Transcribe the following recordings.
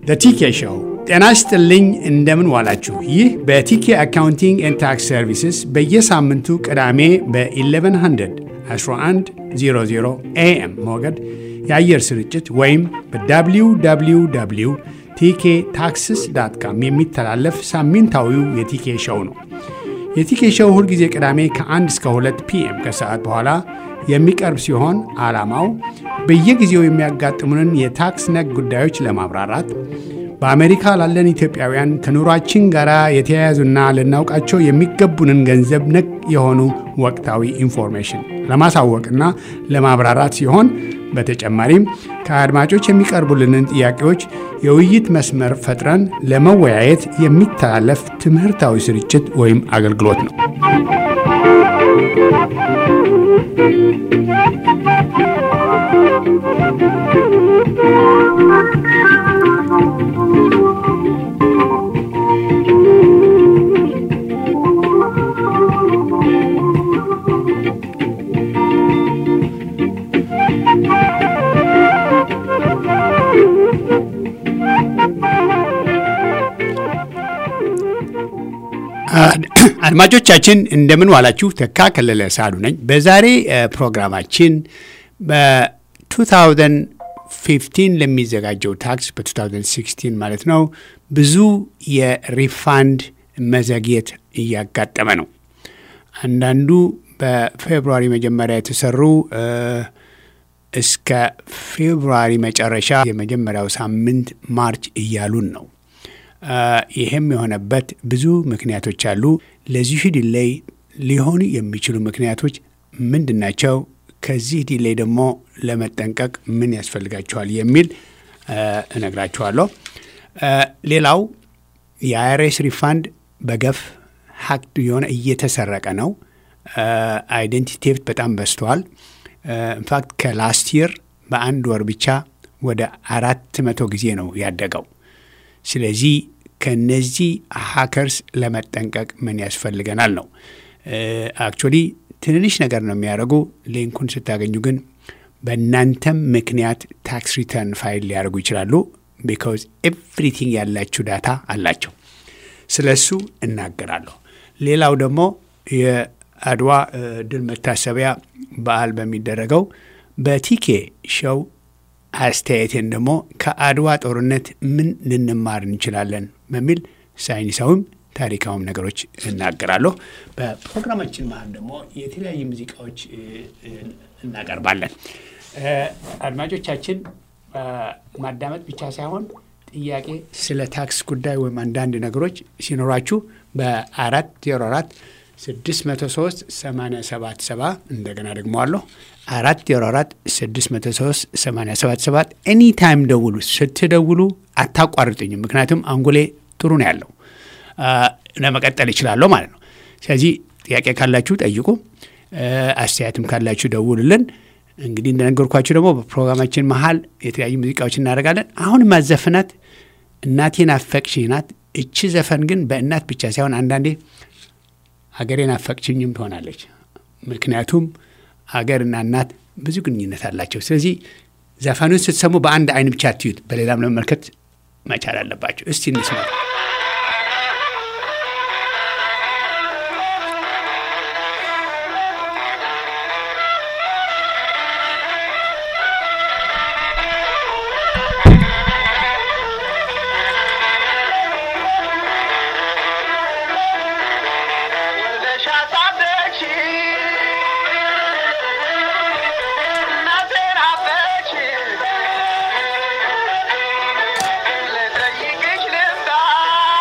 The TK Show. ጤና ይስጥልኝ እንደምን ዋላችሁ። ይህ በቲኬ አካውንቲንግ ኤንድ ታክስ ሰርቪስስ በየሳምንቱ ቅዳሜ በ1100 1100 AM ሞገድ የአየር ስርጭት ወይም በwww tktaxes.com የሚተላለፍ ሳምንታዊው የቲኬ ሾው ነው። የቲኬ ሾው ሁል ጊዜ ቅዳሜ ከ1 እስከ 2 PM ከሰዓት በኋላ የሚቀርብ ሲሆን ዓላማው በየጊዜው የሚያጋጥሙንን የታክስ ነክ ጉዳዮች ለማብራራት በአሜሪካ ላለን ኢትዮጵያውያን ከኑሯችን ጋር የተያያዙና ልናውቃቸው የሚገቡንን ገንዘብ ነክ የሆኑ ወቅታዊ ኢንፎርሜሽን ለማሳወቅና ለማብራራት ሲሆን በተጨማሪም ከአድማጮች የሚቀርቡልንን ጥያቄዎች የውይይት መስመር ፈጥረን ለመወያየት የሚተላለፍ ትምህርታዊ ስርጭት ወይም አገልግሎት ነው። አድማጮቻችን እንደምን ዋላችሁ። ተካ ከለለ ሳሉ ነኝ። በዛሬ ፕሮግራማችን በ2015 ለሚዘጋጀው ታክስ በ2016 ማለት ነው ብዙ የሪፋንድ መዘግየት እያጋጠመ ነው። አንዳንዱ በፌብሩዋሪ መጀመሪያ የተሰሩ እስከ ፌብሩዋሪ መጨረሻ የመጀመሪያው ሳምንት ማርች እያሉን ነው። ይሄም የሆነበት ብዙ ምክንያቶች አሉ። ለዚህ ዲሌይ ሊሆኑ የሚችሉ ምክንያቶች ምንድናቸው? ከዚህ ዲሌይ ደግሞ ለመጠንቀቅ ምን ያስፈልጋቸዋል የሚል እነግራችኋለሁ። ሌላው የአይአርኤስ ሪፋንድ በገፍ ሀክድ የሆነ እየተሰረቀ ነው። አይደንቲቲ ቴፍት በጣም በዝተዋል። ኢንፋክት ከላስት ይር በአንድ ወር ብቻ ወደ 400 ጊዜ ነው ያደገው። ስለዚህ ከነዚህ ሃከርስ ለመጠንቀቅ ምን ያስፈልገናል ነው። አክቹዋሊ ትንንሽ ነገር ነው የሚያደርጉ። ሊንኩን ስታገኙ ግን በእናንተም ምክንያት ታክስ ሪተርን ፋይል ሊያደርጉ ይችላሉ። ቢካዝ ኤቭሪቲንግ ያላችሁ ዳታ አላቸው። ስለሱ እናገራለሁ። ሌላው ደግሞ የአድዋ ድል መታሰቢያ በዓል በሚደረገው በቲኬ ሾው አስተያየቴን ደግሞ ከአድዋ ጦርነት ምን ልንማር እንችላለን በሚል ሳይንሳዊም ታሪካዊም ነገሮች እናገራለሁ። በፕሮግራማችን መሀል ደግሞ የተለያዩ ሙዚቃዎች እናቀርባለን። አድማጮቻችን ማዳመጥ ብቻ ሳይሆን ጥያቄ ስለ ታክስ ጉዳይ ወይም አንዳንድ ነገሮች ሲኖራችሁ በ404 603 877 እንደገና ደግሞ አለሁ 404 603 877 ኤኒ ታይም ደውሉ። ስትደውሉ አታቋርጡኝም፣ ምክንያቱም አንጎሌ ጥሩ ነው ያለው ለመቀጠል ይችላለሁ ማለት ነው። ስለዚህ ጥያቄ ካላችሁ ጠይቁ፣ አስተያየትም ካላችሁ ደውሉልን። እንግዲህ እንደነገርኳችሁ ደግሞ በፕሮግራማችን መሀል የተለያዩ ሙዚቃዎች እናደርጋለን። አሁን ማዘፍናት እናቴን አፈቅሽኝ ናት። እቺ ዘፈን ግን በእናት ብቻ ሳይሆን አንዳንዴ ሀገሬን አፈቅችኝም ትሆናለች። ምክንያቱም ሀገርና እናት ብዙ ግንኙነት አላቸው። ስለዚህ ዘፈኑን ስትሰሙ በአንድ አይን ብቻ አትዩት፣ በሌላም ለመመልከት መቻል አለባቸው። እስቲ እንስማ። Bye.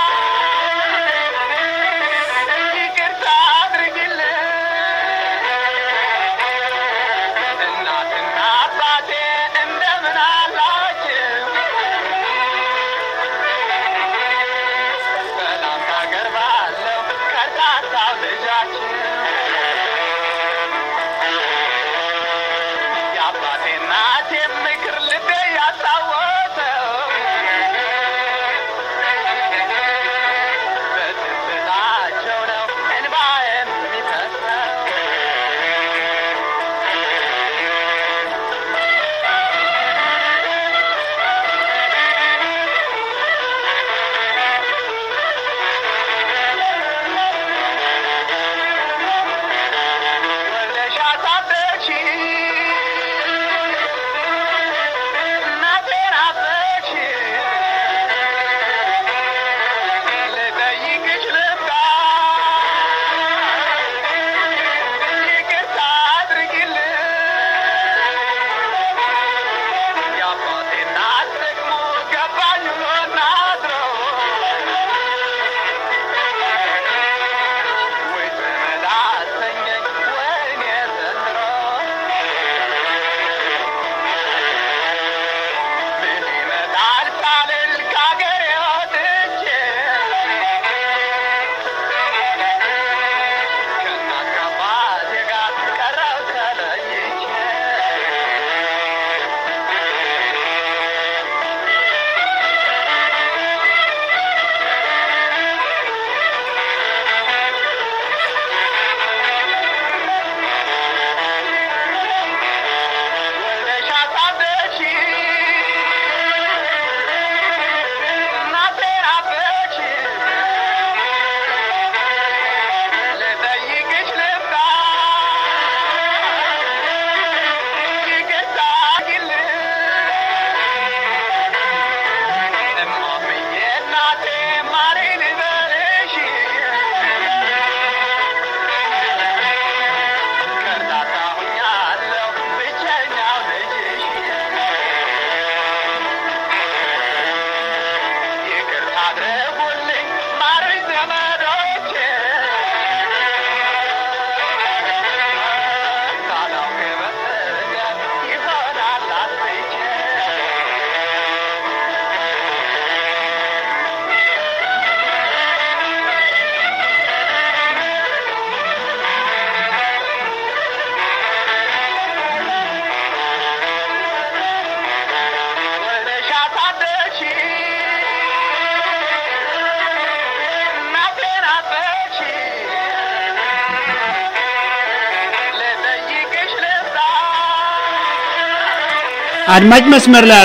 አድማጭ መስመር ላይ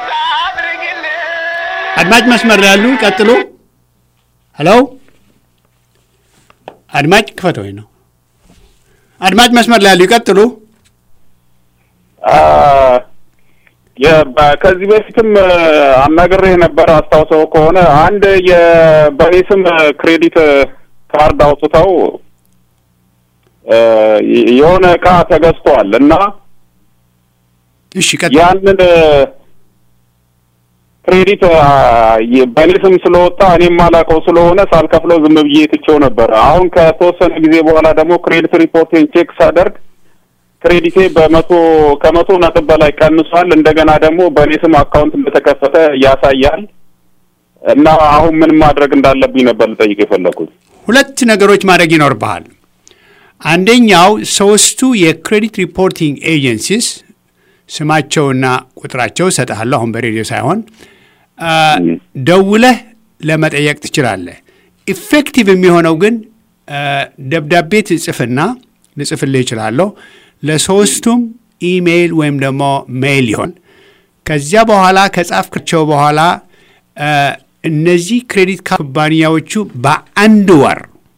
ያሉ ቀጥሉ። ሄሎ አድማጭ ክፈተው ነው። አድማጭ መስመር ላይ ያሉ ይቀጥሉ። ከዚህ በፊትም አናግሬህ ነበር አስታውሰው ከሆነ አንድ የበኔስም ክሬዲት ካርድ አውጥተው የሆነ ዕቃ ተገዝቷል እና እሺ ቀጥታ ያንን ክሬዲት በኔስም ስለወጣ እኔም ማላቀው ስለሆነ ሳልከፍለው ዝም ብዬ ትቼው ነበር። አሁን ከተወሰነ ጊዜ በኋላ ደግሞ ክሬዲት ሪፖርቴን ቼክ ሳደርግ ክሬዲቴ ከመቶ ነጥብ በላይ ቀንሷል። እንደገና ደግሞ በኔስም አካውንት እንደተከፈተ ያሳያል እና አሁን ምን ማድረግ እንዳለብኝ ነበር ልጠይቅ የፈለኩት። ሁለት ነገሮች ማድረግ ይኖርብሃል። አንደኛው ሶስቱ የክሬዲት ሪፖርቲንግ ኤጀንሲስ ስማቸውና ቁጥራቸው ሰጣለሁ አሁን በሬዲዮ ሳይሆን ደውለህ ለመጠየቅ ትችላለህ። ኢፌክቲቭ የሚሆነው ግን ደብዳቤ ጽፍና ልጽፍልህ ይችላለሁ ለሶስቱም ኢሜይል ወይም ደግሞ ሜይል ይሆን። ከዚያ በኋላ ከጻፍክቸው በኋላ እነዚህ ክሬዲት ኩባንያዎቹ በአንድ ወር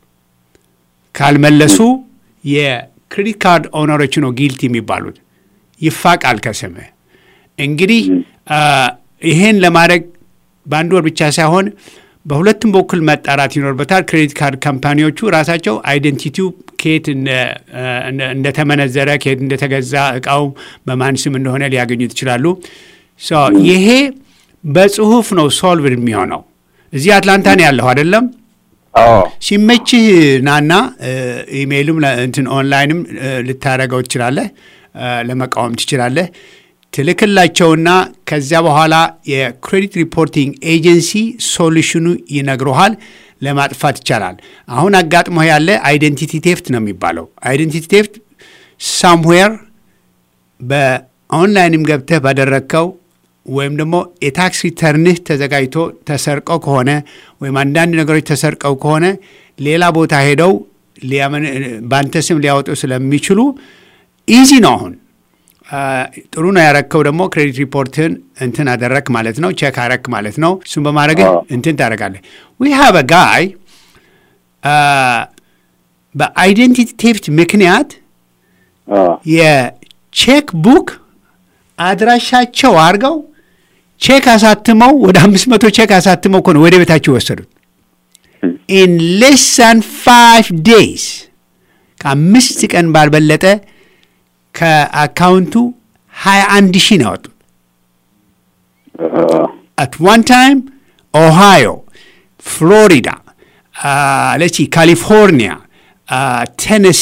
ካልመለሱ የክሬዲት ካርድ ኦነሮች ነው ጊልቲ የሚባሉት ይፋቃል ከስምህ። እንግዲህ ይሄን ለማድረግ በአንድ ወር ብቻ ሳይሆን በሁለቱም በኩል መጣራት ይኖርበታል። ክሬዲት ካርድ ካምፓኒዎቹ ራሳቸው አይደንቲቲው ከየት እንደተመነዘረ ከየት እንደተገዛ እቃው በማን ስም እንደሆነ ሊያገኙት ይችላሉ። ይሄ በጽሁፍ ነው ሶልቭድ የሚሆነው። እዚህ አትላንታ ነው ያለው አይደለም? ሲመችህ ናና ኢሜይልም እንትን ኦንላይንም ልታረገው ትችላለህ፣ ለመቃወም ትችላለህ። ትልክላቸውና ከዚያ በኋላ የክሬዲት ሪፖርቲንግ ኤጀንሲ ሶሉሽኑ ይነግረዋል። ለማጥፋት ይቻላል። አሁን አጋጥሞ ያለ አይደንቲቲ ቴፍት ነው የሚባለው። አይደንቲቲ ቴፍት ሳምዌር በኦንላይንም ገብተህ ባደረግከው ወይም ደግሞ የታክስ ሪተርንህ ተዘጋጅቶ ተሰርቀው ከሆነ ወይም አንዳንድ ነገሮች ተሰርቀው ከሆነ ሌላ ቦታ ሄደው በአንተ ስም ሊያወጡ ስለሚችሉ ኢዚ ነው። አሁን ጥሩ ነው ያረከው ደግሞ ክሬዲት ሪፖርትን እንትን አደረክ ማለት ነው፣ ቼክ አረክ ማለት ነው። እሱም በማድረግ እንትን ታደርጋለህ። ዊ ሃቭ አ ጋይ በአይደንቲቲ ቴፍት ምክንያት የቼክ ቡክ አድራሻቸው አድርገው ቼክ አሳትመው ወደ 500 ቼክ አሳትመው እኮ ነው ወደ ቤታቸው ወሰዱት። in less than 5 days ከአምስት ቀን ባልበለጠ ከአካውንቱ 21,000 ነው ያወጡት። at one time ኦሃዮ፣ ፍሎሪዳ፣ ካሊፎርኒያ፣ ቴነሲ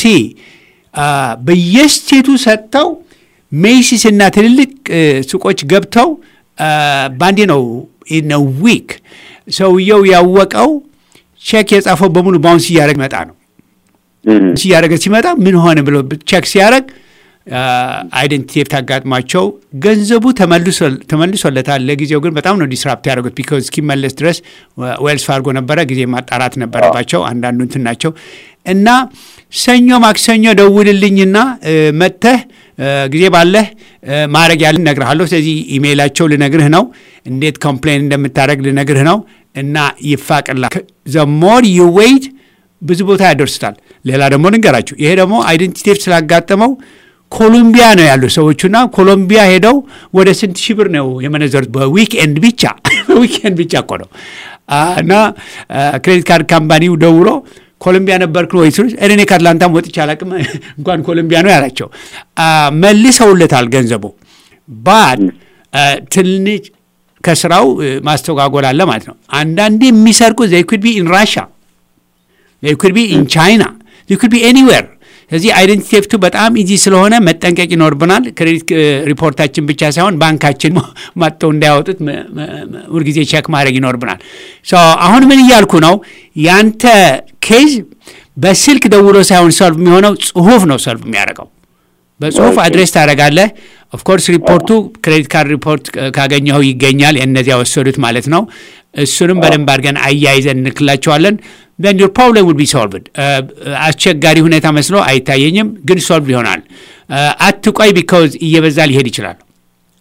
በየስቴቱ ሰጥተው ሜሲስ እና ትልልቅ ሱቆች ገብተው ባንዴ ነው in a week ሰውየው ያወቀው ቼክ የጻፈው በሙሉ ባውንስ እያደረገ መጣ ነው። ሲያደረገ ሲመጣ ምን ሆነ ብሎ ቼክ ሲያደርግ አይደንቲቲ ቴፍት አጋጥሟቸው ገንዘቡ ተመልሶለታል። ለጊዜው ግን በጣም ነው ዲስራፕት ያደረጉት ቢኮዝ እስኪመለስ ድረስ ዌልስ ፋርጎ ነበረ፣ ጊዜ ማጣራት ነበረባቸው አንዳንዱ እንትን ናቸው። እና ሰኞ ማክሰኞ ደውልልኝና መጥተህ ጊዜ ባለህ ማድረግ ያለ እነግርሃለሁ። ስለዚህ ኢሜይላቸው ልነግርህ ነው፣ እንዴት ኮምፕሌን እንደምታደርግ ልነግርህ ነው። እና ይፋቅላ the more you wait ብዙ ቦታ ያደርሱታል። ሌላ ደግሞ ልንገራችሁ፣ ይሄ ደግሞ አይደንቲቲ ቴፍት ስላጋጠመው ኮሎምቢያ ነው ያሉ ሰዎችና ኮሎምቢያ ሄደው ወደ ስንት ሺህ ብር ነው የመነዘሩት በዊክኤንድ ብቻ በዊክኤንድ ብቻ እኮ ነው። እና ክሬዲት ካርድ ካምፓኒው ደውሎ ኮሎምቢያ ነበርክ ወይ ሲሉ እኔ ከአትላንታም ወጥቼ አላውቅም እንኳን ኮሎምቢያ ነው ያላቸው። መልሰውለታል ገንዘቡ ባድ ትንሽ ከስራው ማስተጓጎል አለ ማለት ነው። አንዳንዴ የሚሰርቁ they could be in Russia, they could be in China, they could be anywhere። ስለዚህ አይደንቲቲ ቴፍቱ በጣም ኢዚ ስለሆነ መጠንቀቅ ይኖርብናል። ክሬዲት ሪፖርታችን ብቻ ሳይሆን ባንካችን መጥተው እንዳያወጡት ሁልጊዜ ቼክ ማድረግ ይኖርብናል። አሁን ምን እያልኩ ነው? ያንተ ኬዝ በስልክ ደውሎ ሳይሆን ሶልቭ የሚሆነው ጽሁፍ ነው ሶልቭ የሚያደርገው። በጽሁፍ አድሬስ ታደርጋለህ። ኦፍኮርስ ሪፖርቱ ክሬዲት ካርድ ሪፖርት ካገኘኸው ይገኛል፣ እነዚያ ወሰዱት ማለት ነው። እሱንም በደንብ አድርገን አያይዘን እንልክላቸዋለን። then your problem will be solved። አስቸጋሪ ሁኔታ መስሎ አይታየኝም፣ ግን ሶልቭ ይሆናል። አትቆይ ቢኮዝ እየበዛ ሊሄድ ይችላል።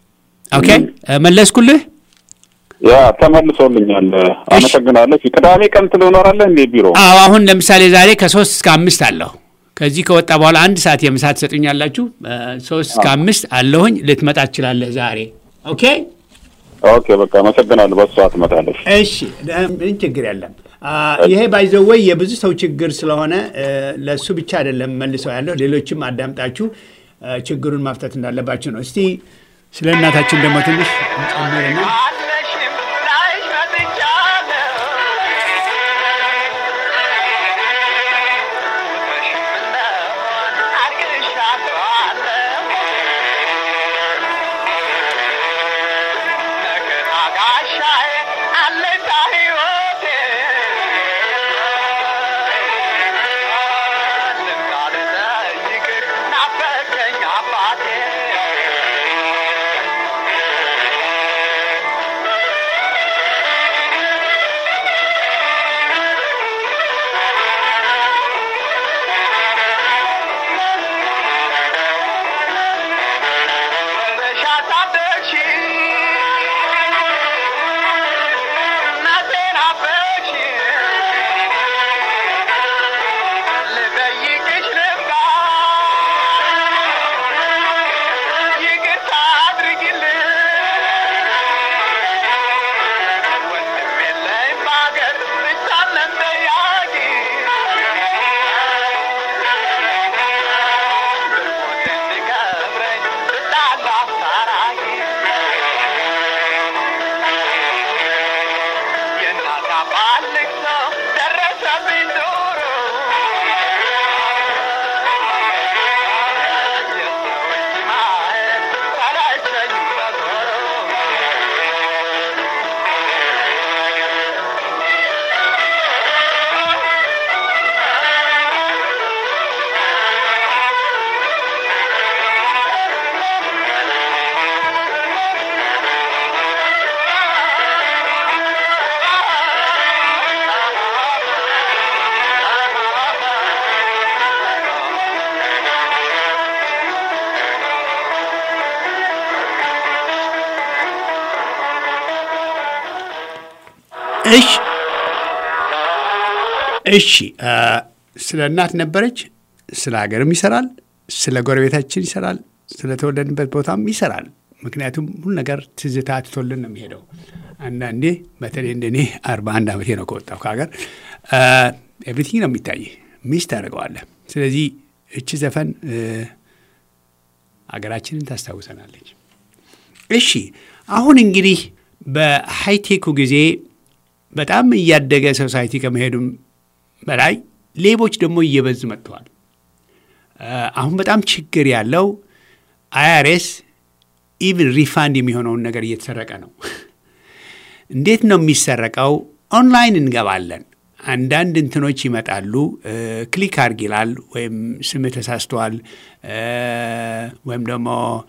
ኦኬ መለስኩልህ ያ ተመልሶልኛል አመሰግናለሁ ቅዳሜ ቀን ትኖራለህ እንዴ ቢሮ አሁን ለምሳሌ ዛሬ ከ3 እስከ 5 አለሁ ከዚህ ከወጣ በኋላ 1 ሰዓት የምሳት ሰጡኛላችሁ 3 እስከ 5 አለሁኝ ልትመጣ ትችላለህ ዛሬ ኦኬ በቃ አመሰግናለሁ በሰዓት መጣለሽ እሺ ምን ችግር የለም ይሄ ባይዘወይ የብዙ ሰው ችግር ስለሆነ ለሱ ብቻ አይደለም መልሰው ያለው ሌሎችም አዳምጣችሁ ችግሩን ማፍታት እንዳለባችሁ ነው እስቲ ስለ እናታችን ደግሞ ትንሽ እንጨምርና እሺ ስለ እናት ነበረች ስለ ሀገርም ይሰራል ስለ ጎረቤታችን ይሰራል ስለ ተወለድንበት ቦታም ይሰራል ምክንያቱም ሁሉ ነገር ትዝታ ትቶልን ነው የሚሄደው አንዳንዴ በተለይ እንደኔ 41 ዓመቴ ነው ከወጣሁ ከሀገር ኤቭሪቲንግ ነው የሚታይ ሚስት ታደርገዋለህ ስለዚህ እቺ ዘፈን ሀገራችንን ታስታውሰናለች እሺ አሁን እንግዲህ በሃይቴኩ ጊዜ በጣም እያደገ ሶሳይቲ ከመሄዱም በላይ ሌቦች ደግሞ እየበዙ መጥተዋል አሁን በጣም ችግር ያለው አይአርኤስ ኢቭን ሪፋንድ የሚሆነውን ነገር እየተሰረቀ ነው እንዴት ነው የሚሰረቀው ኦንላይን እንገባለን አንዳንድ እንትኖች ይመጣሉ ክሊክ አድርግ ይላል ወይም ስም ተሳስተዋል ወይም ደግሞ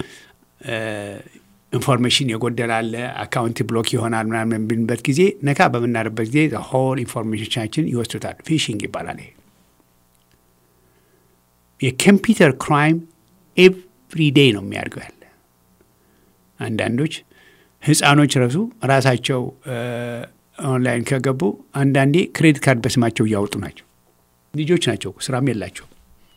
ኢንፎርሜሽን የጎደላል አካውንት ብሎክ ይሆናል ምናምን ብንበት ጊዜ ነካ በመናርበት ጊዜ ሆል ኢንፎርሜሽናችን ይወስዱታል ፊሽንግ ይባላል የኮምፒውተር ክራይም ኤቭሪ ዴይ ነው የሚያደርገው ያለ አንዳንዶች ህፃኖች ራሳቸው ኦንላይን ከገቡ አንዳንዴ ክሬዲት ካርድ በስማቸው እያወጡ ናቸው ልጆች ናቸው ስራም የላቸው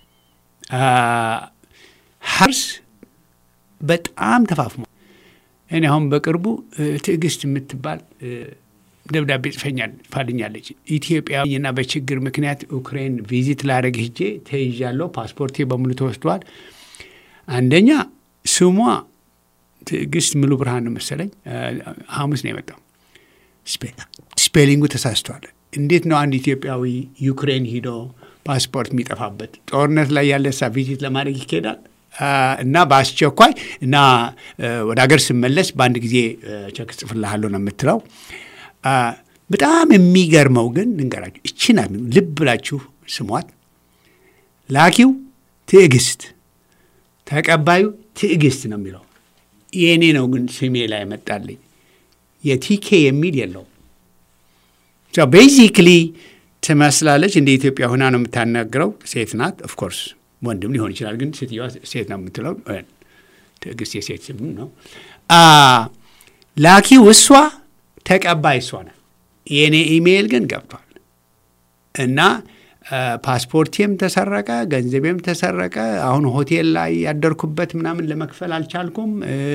ሀርስ በጣም ተፋፍሞ እኔ አሁን በቅርቡ ትዕግስት የምትባል ደብዳቤ ጽፋልኛለች ኢትዮጵያና በችግር ምክንያት ዩክሬን ቪዚት ላደርግ ሄጄ ተይዣለሁ ፓስፖርቴ በሙሉ ተወስዷል አንደኛ ስሟ ትዕግስት ሙሉ ብርሃን መሰለኝ ሐሙስ ነው የመጣው ስፔሊንጉ ተሳስቷል እንዴት ነው አንድ ኢትዮጵያዊ ዩክሬን ሄዶ ፓስፖርት የሚጠፋበት ጦርነት ላይ ያለ ሳ ቪዚት ለማድረግ ይኬዳል እና በአስቸኳይ እና ወደ ሀገር ስመለስ በአንድ ጊዜ ቼክ ጽፍልሃለሁ ነው የምትለው በጣም የሚገርመው ግን ልንገራችሁ እቺና ልብ ብላችሁ ስሟት ላኪው ትዕግስት ተቀባዩ ትዕግስት ነው የሚለው የኔ ነው ግን ስሜ ላይ መጣልኝ የቲኬ የሚል የለው so basically ትመስላለች እንደ ኢትዮጵያ ሆና ነው የምታናገረው ሴት ናት of course ወንድም ሊሆን ይችላል ግን ሴትየዋ ሴት ነው የምትለው ትዕግስት የሴት ስም ነው ላኪው እሷ ተቀባይ እሷ ናት። የኔ ኢሜይል ግን ገብቷል እና ፓስፖርቴም ተሰረቀ፣ ገንዘቤም ተሰረቀ። አሁን ሆቴል ላይ ያደርኩበት ምናምን ለመክፈል አልቻልኩም።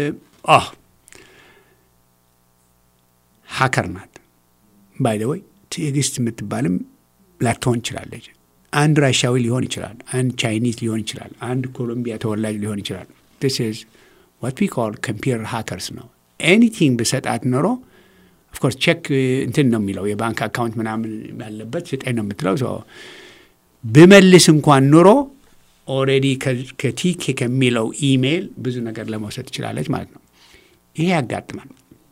ሃከር ናት። ባይ ዘ ወይ ትዕግስት የምትባልም ላትሆን ይችላለች። አንድ ራሻዊ ሊሆን ይችላል፣ አንድ ቻይኒዝ ሊሆን ይችላል፣ አንድ ኮሎምቢያ ተወላጅ ሊሆን ይችላል። this is what we call computer hackers ነው። ኤኒቲንግ ብሰጣት ኖሮ ኦፍኮርስ ቼክ እንትን ነው የሚለው የባንክ አካውንት ምናምን ያለበት ስጠኝ ነው የምትለው። ብመልስ እንኳን ኑሮ ኦልሬዲ ከቲኬ ከሚለው ኢሜይል ብዙ ነገር ለመውሰድ ትችላለች ማለት ነው። ይሄ ያጋጥማል።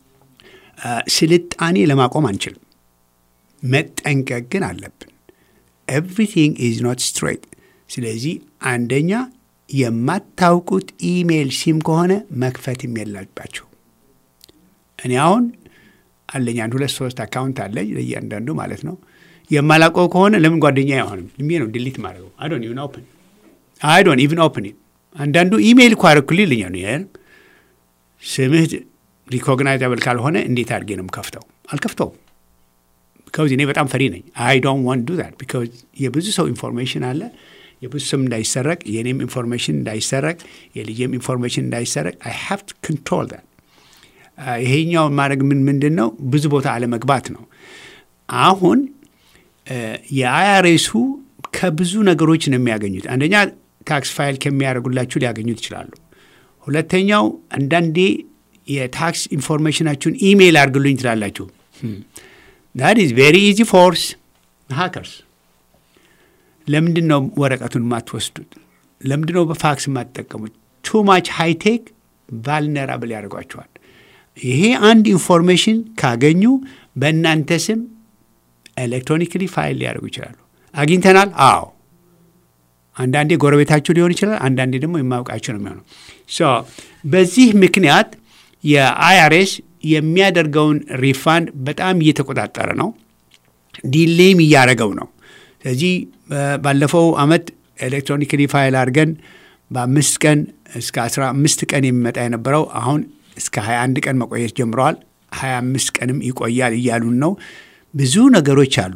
ስልጣኔ ለማቆም አንችልም፣ መጠንቀቅ ግን አለብን። ኤቭሪቲንግ ኢዝ ኖት ስትሬት። ስለዚህ አንደኛ የማታውቁት ኢሜይል ሲም ከሆነ መክፈትም የለባችሁ። እኔ አሁን አለኝ 1 2 3 አካውንት አለኝ ለእያንዳንዱ ማለት ነው። የማላውቀው ከሆነ ለምን ጓደኛ አይሆንም ልሜ ነው ዲሊት ማድረገው። I don't even open it። አንዳንዱ ኢሜይል እኮ አረኩልኝ ነው ስምህ ሪኮግናይዘብል ካልሆነ እንዴት አድርጌ ነው የምከፍተው? አልከፍተውም። because እኔ በጣም ፈሪ ነኝ። I don't want to do that because የብዙ ሰው ኢንፎርሜሽን አለ። የብዙ ስም እንዳይሰረቅ፣ የኔም ኢንፎርሜሽን እንዳይሰረቅ፣ የልጄም ኢንፎርሜሽን እንዳይሰረቅ I have to control that። ይሄኛው ማድረግ ምንድን ነው? ብዙ ቦታ አለመግባት ነው። አሁን የአይአርኤሱ ከብዙ ነገሮች ነው የሚያገኙት። አንደኛ ታክስ ፋይል ከሚያደርጉላችሁ ሊያገኙት ይችላሉ። ሁለተኛው አንዳንዴ የታክስ ኢንፎርሜሽናችሁን ኢሜይል አድርግሉኝ ትላላችሁ። that is very easy for hackers። ለምንድን ነው ወረቀቱን ማትወስዱት? ለምንድን ነው በፋክስ ማትጠቀሙት? too much high tech vulnerable ያደርጓቸዋል። ይሄ አንድ ኢንፎርሜሽን ካገኙ በእናንተ ስም ኤሌክትሮኒክሊ ፋይል ሊያደርጉ ይችላሉ። አግኝተናል። አዎ አንዳንዴ ጎረቤታችሁ ሊሆን ይችላል፣ አንዳንዴ ደግሞ የማውቃችሁ ነው የሚሆነው። በዚህ ምክንያት የአይአርኤስ የሚያደርገውን ሪፋንድ በጣም እየተቆጣጠረ ነው፣ ዲሌይም እያደረገው ነው። ስለዚህ ባለፈው አመት ኤሌክትሮኒክሊ ፋይል አድርገን በ5 ቀን እስከ 15 ቀን የሚመጣ የነበረው አሁን እስከ 21 ቀን መቆየት ጀምረዋል። 25 ቀንም ይቆያል እያሉን ነው። ብዙ ነገሮች አሉ።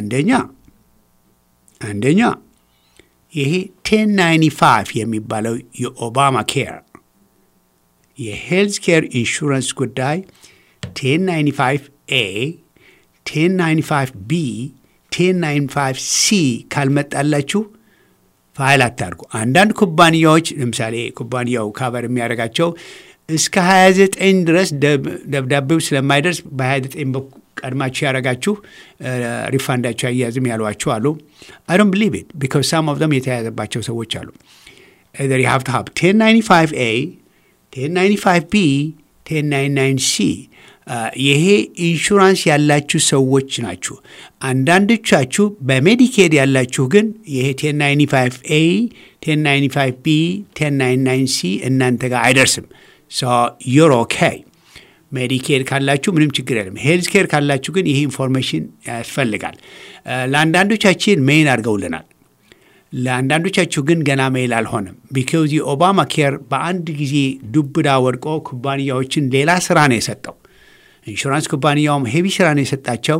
አንደኛ ይሄ 1095 የሚባለው የኦባማ ኬር የሄልዝ ኬር ኢንሹራንስ ጉዳይ 1095A፣ 1095B፣ 1095C ካልመጣላችሁ ፋይል አታርጉ። አንዳንድ ኩባንያዎች ለምሳሌ ኩባንያው ካቨር የሚያደርጋቸው እስከ 29 ድረስ ደብዳቤው ስለማይደርስ በ29 ቀድማችሁ ያደረጋችሁ ሪፋንዳችሁ አያዝም ያሏችሁ አሉ። I don't believe it because some of them የተያዘባቸው ሰዎች አሉ። either you have to have 1095A፣ 1095B፣ 1099C። ይሄ ኢንሹራንስ ያላችሁ ሰዎች ናችሁ። አንዳንዶቻችሁ በሜዲኬድ ያላችሁ ግን ይሄ 1095A፣ 1095B፣ 1099C እናንተ ጋር አይደርስም። so you're okay። ሜዲኬር ካላችሁ ምንም ችግር የለም። ሄልዝ ኬር ካላችሁ ግን ይሄ ኢንፎርሜሽን ያስፈልጋል። ለአንዳንዶቻችን ሜይል አድርገውልናል፣ ለአንዳንዶቻችሁ ግን ገና ሜይል አልሆነም። ቢካዝ የኦባማ ኬር በአንድ ጊዜ ዱብዳ ወድቆ ኩባንያዎችን ሌላ ስራ ነው የሰጠው። ኢንሹራንስ ኩባንያውም ሄቪ ስራ ነው የሰጣቸው።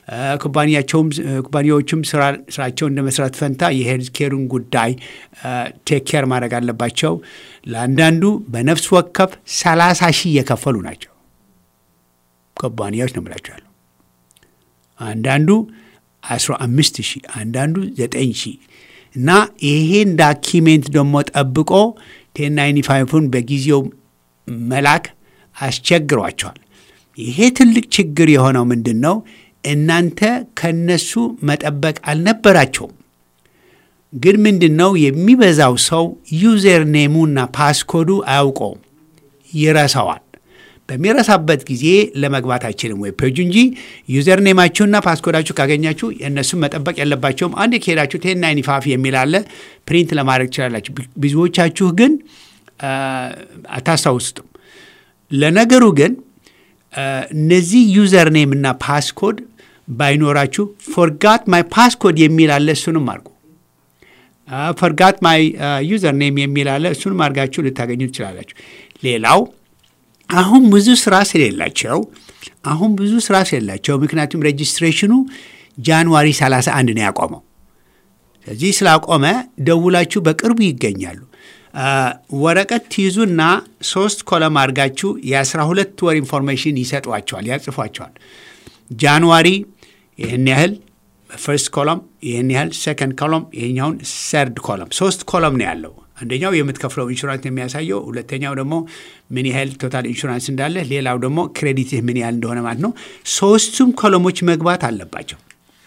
ኩባንያዎቹም ስራቸውን እንደ መስራት ፈንታ የሄልዝ ኬሩን ጉዳይ ቴክ ኬር ማድረግ አለባቸው። ለአንዳንዱ በነፍስ ወከፍ 30,000 እየከፈሉ ናቸው ኩባንያዎች ነው ብላችኋለሁ። አንዳንዱ 15,000፣ አንዳንዱ 9,000 እና ይሄን ዳኪሜንት ደግሞ ጠብቆ 1095ን በጊዜው መላክ አስቸግሯቸዋል። ይሄ ትልቅ ችግር የሆነው ምንድን ነው? እናንተ ከነሱ መጠበቅ አልነበራቸውም። ግን ምንድን ነው የሚበዛው ሰው ዩዘር ኔሙና ፓስኮዱ አያውቀውም፣ ይረሳዋል። በሚረሳበት ጊዜ ለመግባት አይችልም ወይ ፔጅ እንጂ ዩዘር ኔማችሁና ፓስኮዳችሁ ካገኛችሁ የእነሱን መጠበቅ የለባቸውም። አንድ ከሄዳችሁ 1095 የሚል አለ ፕሪንት ለማድረግ ትችላላችሁ። ብዙዎቻችሁ ግን አታስታውሱትም። ለነገሩ ግን እነዚህ ዩዘር ኔም እና ፓስኮድ ባይኖራችሁ ፎርጋት ማይ ፓስኮድ የሚል አለ፣ እሱንም አድርጉ። ፎርጋት ማይ ዩዘር ኔም የሚል አለ፣ እሱንም አድርጋችሁ ልታገኙ ትችላላችሁ። ሌላው አሁን ብዙ ስራ ስለሌላቸው ምክንያቱም ሬጂስትሬሽኑ ጃንዋሪ 31 ነው ያቆመው። ስለዚህ ስላቆመ ደውላችሁ በቅርቡ ይገኛሉ። ወረቀት ትይዙና 3 ኮለም አድርጋችሁ የ12 ወር ኢንፎርሜሽን ይሰጧቸዋል፣ ያጽፏቸዋል። ጃንዋሪ ይህን ያህል ፈርስት ኮለም፣ ይህን ያህል ሰከንድ ኮለም፣ ይህኛውን ሰርድ ኮለም፣ 3 ኮለም ነው ያለው። አንደኛው የምትከፍለው ኢንሹራንስ የሚያሳየው፣ ሁለተኛው ደግሞ ምን ያህል ቶታል ኢንሹራንስ እንዳለ፣ ሌላው ደግሞ ክሬዲትህ ምን ያህል እንደሆነ ማለት ነው። 3ቱም ኮለሞች መግባት አለባቸው።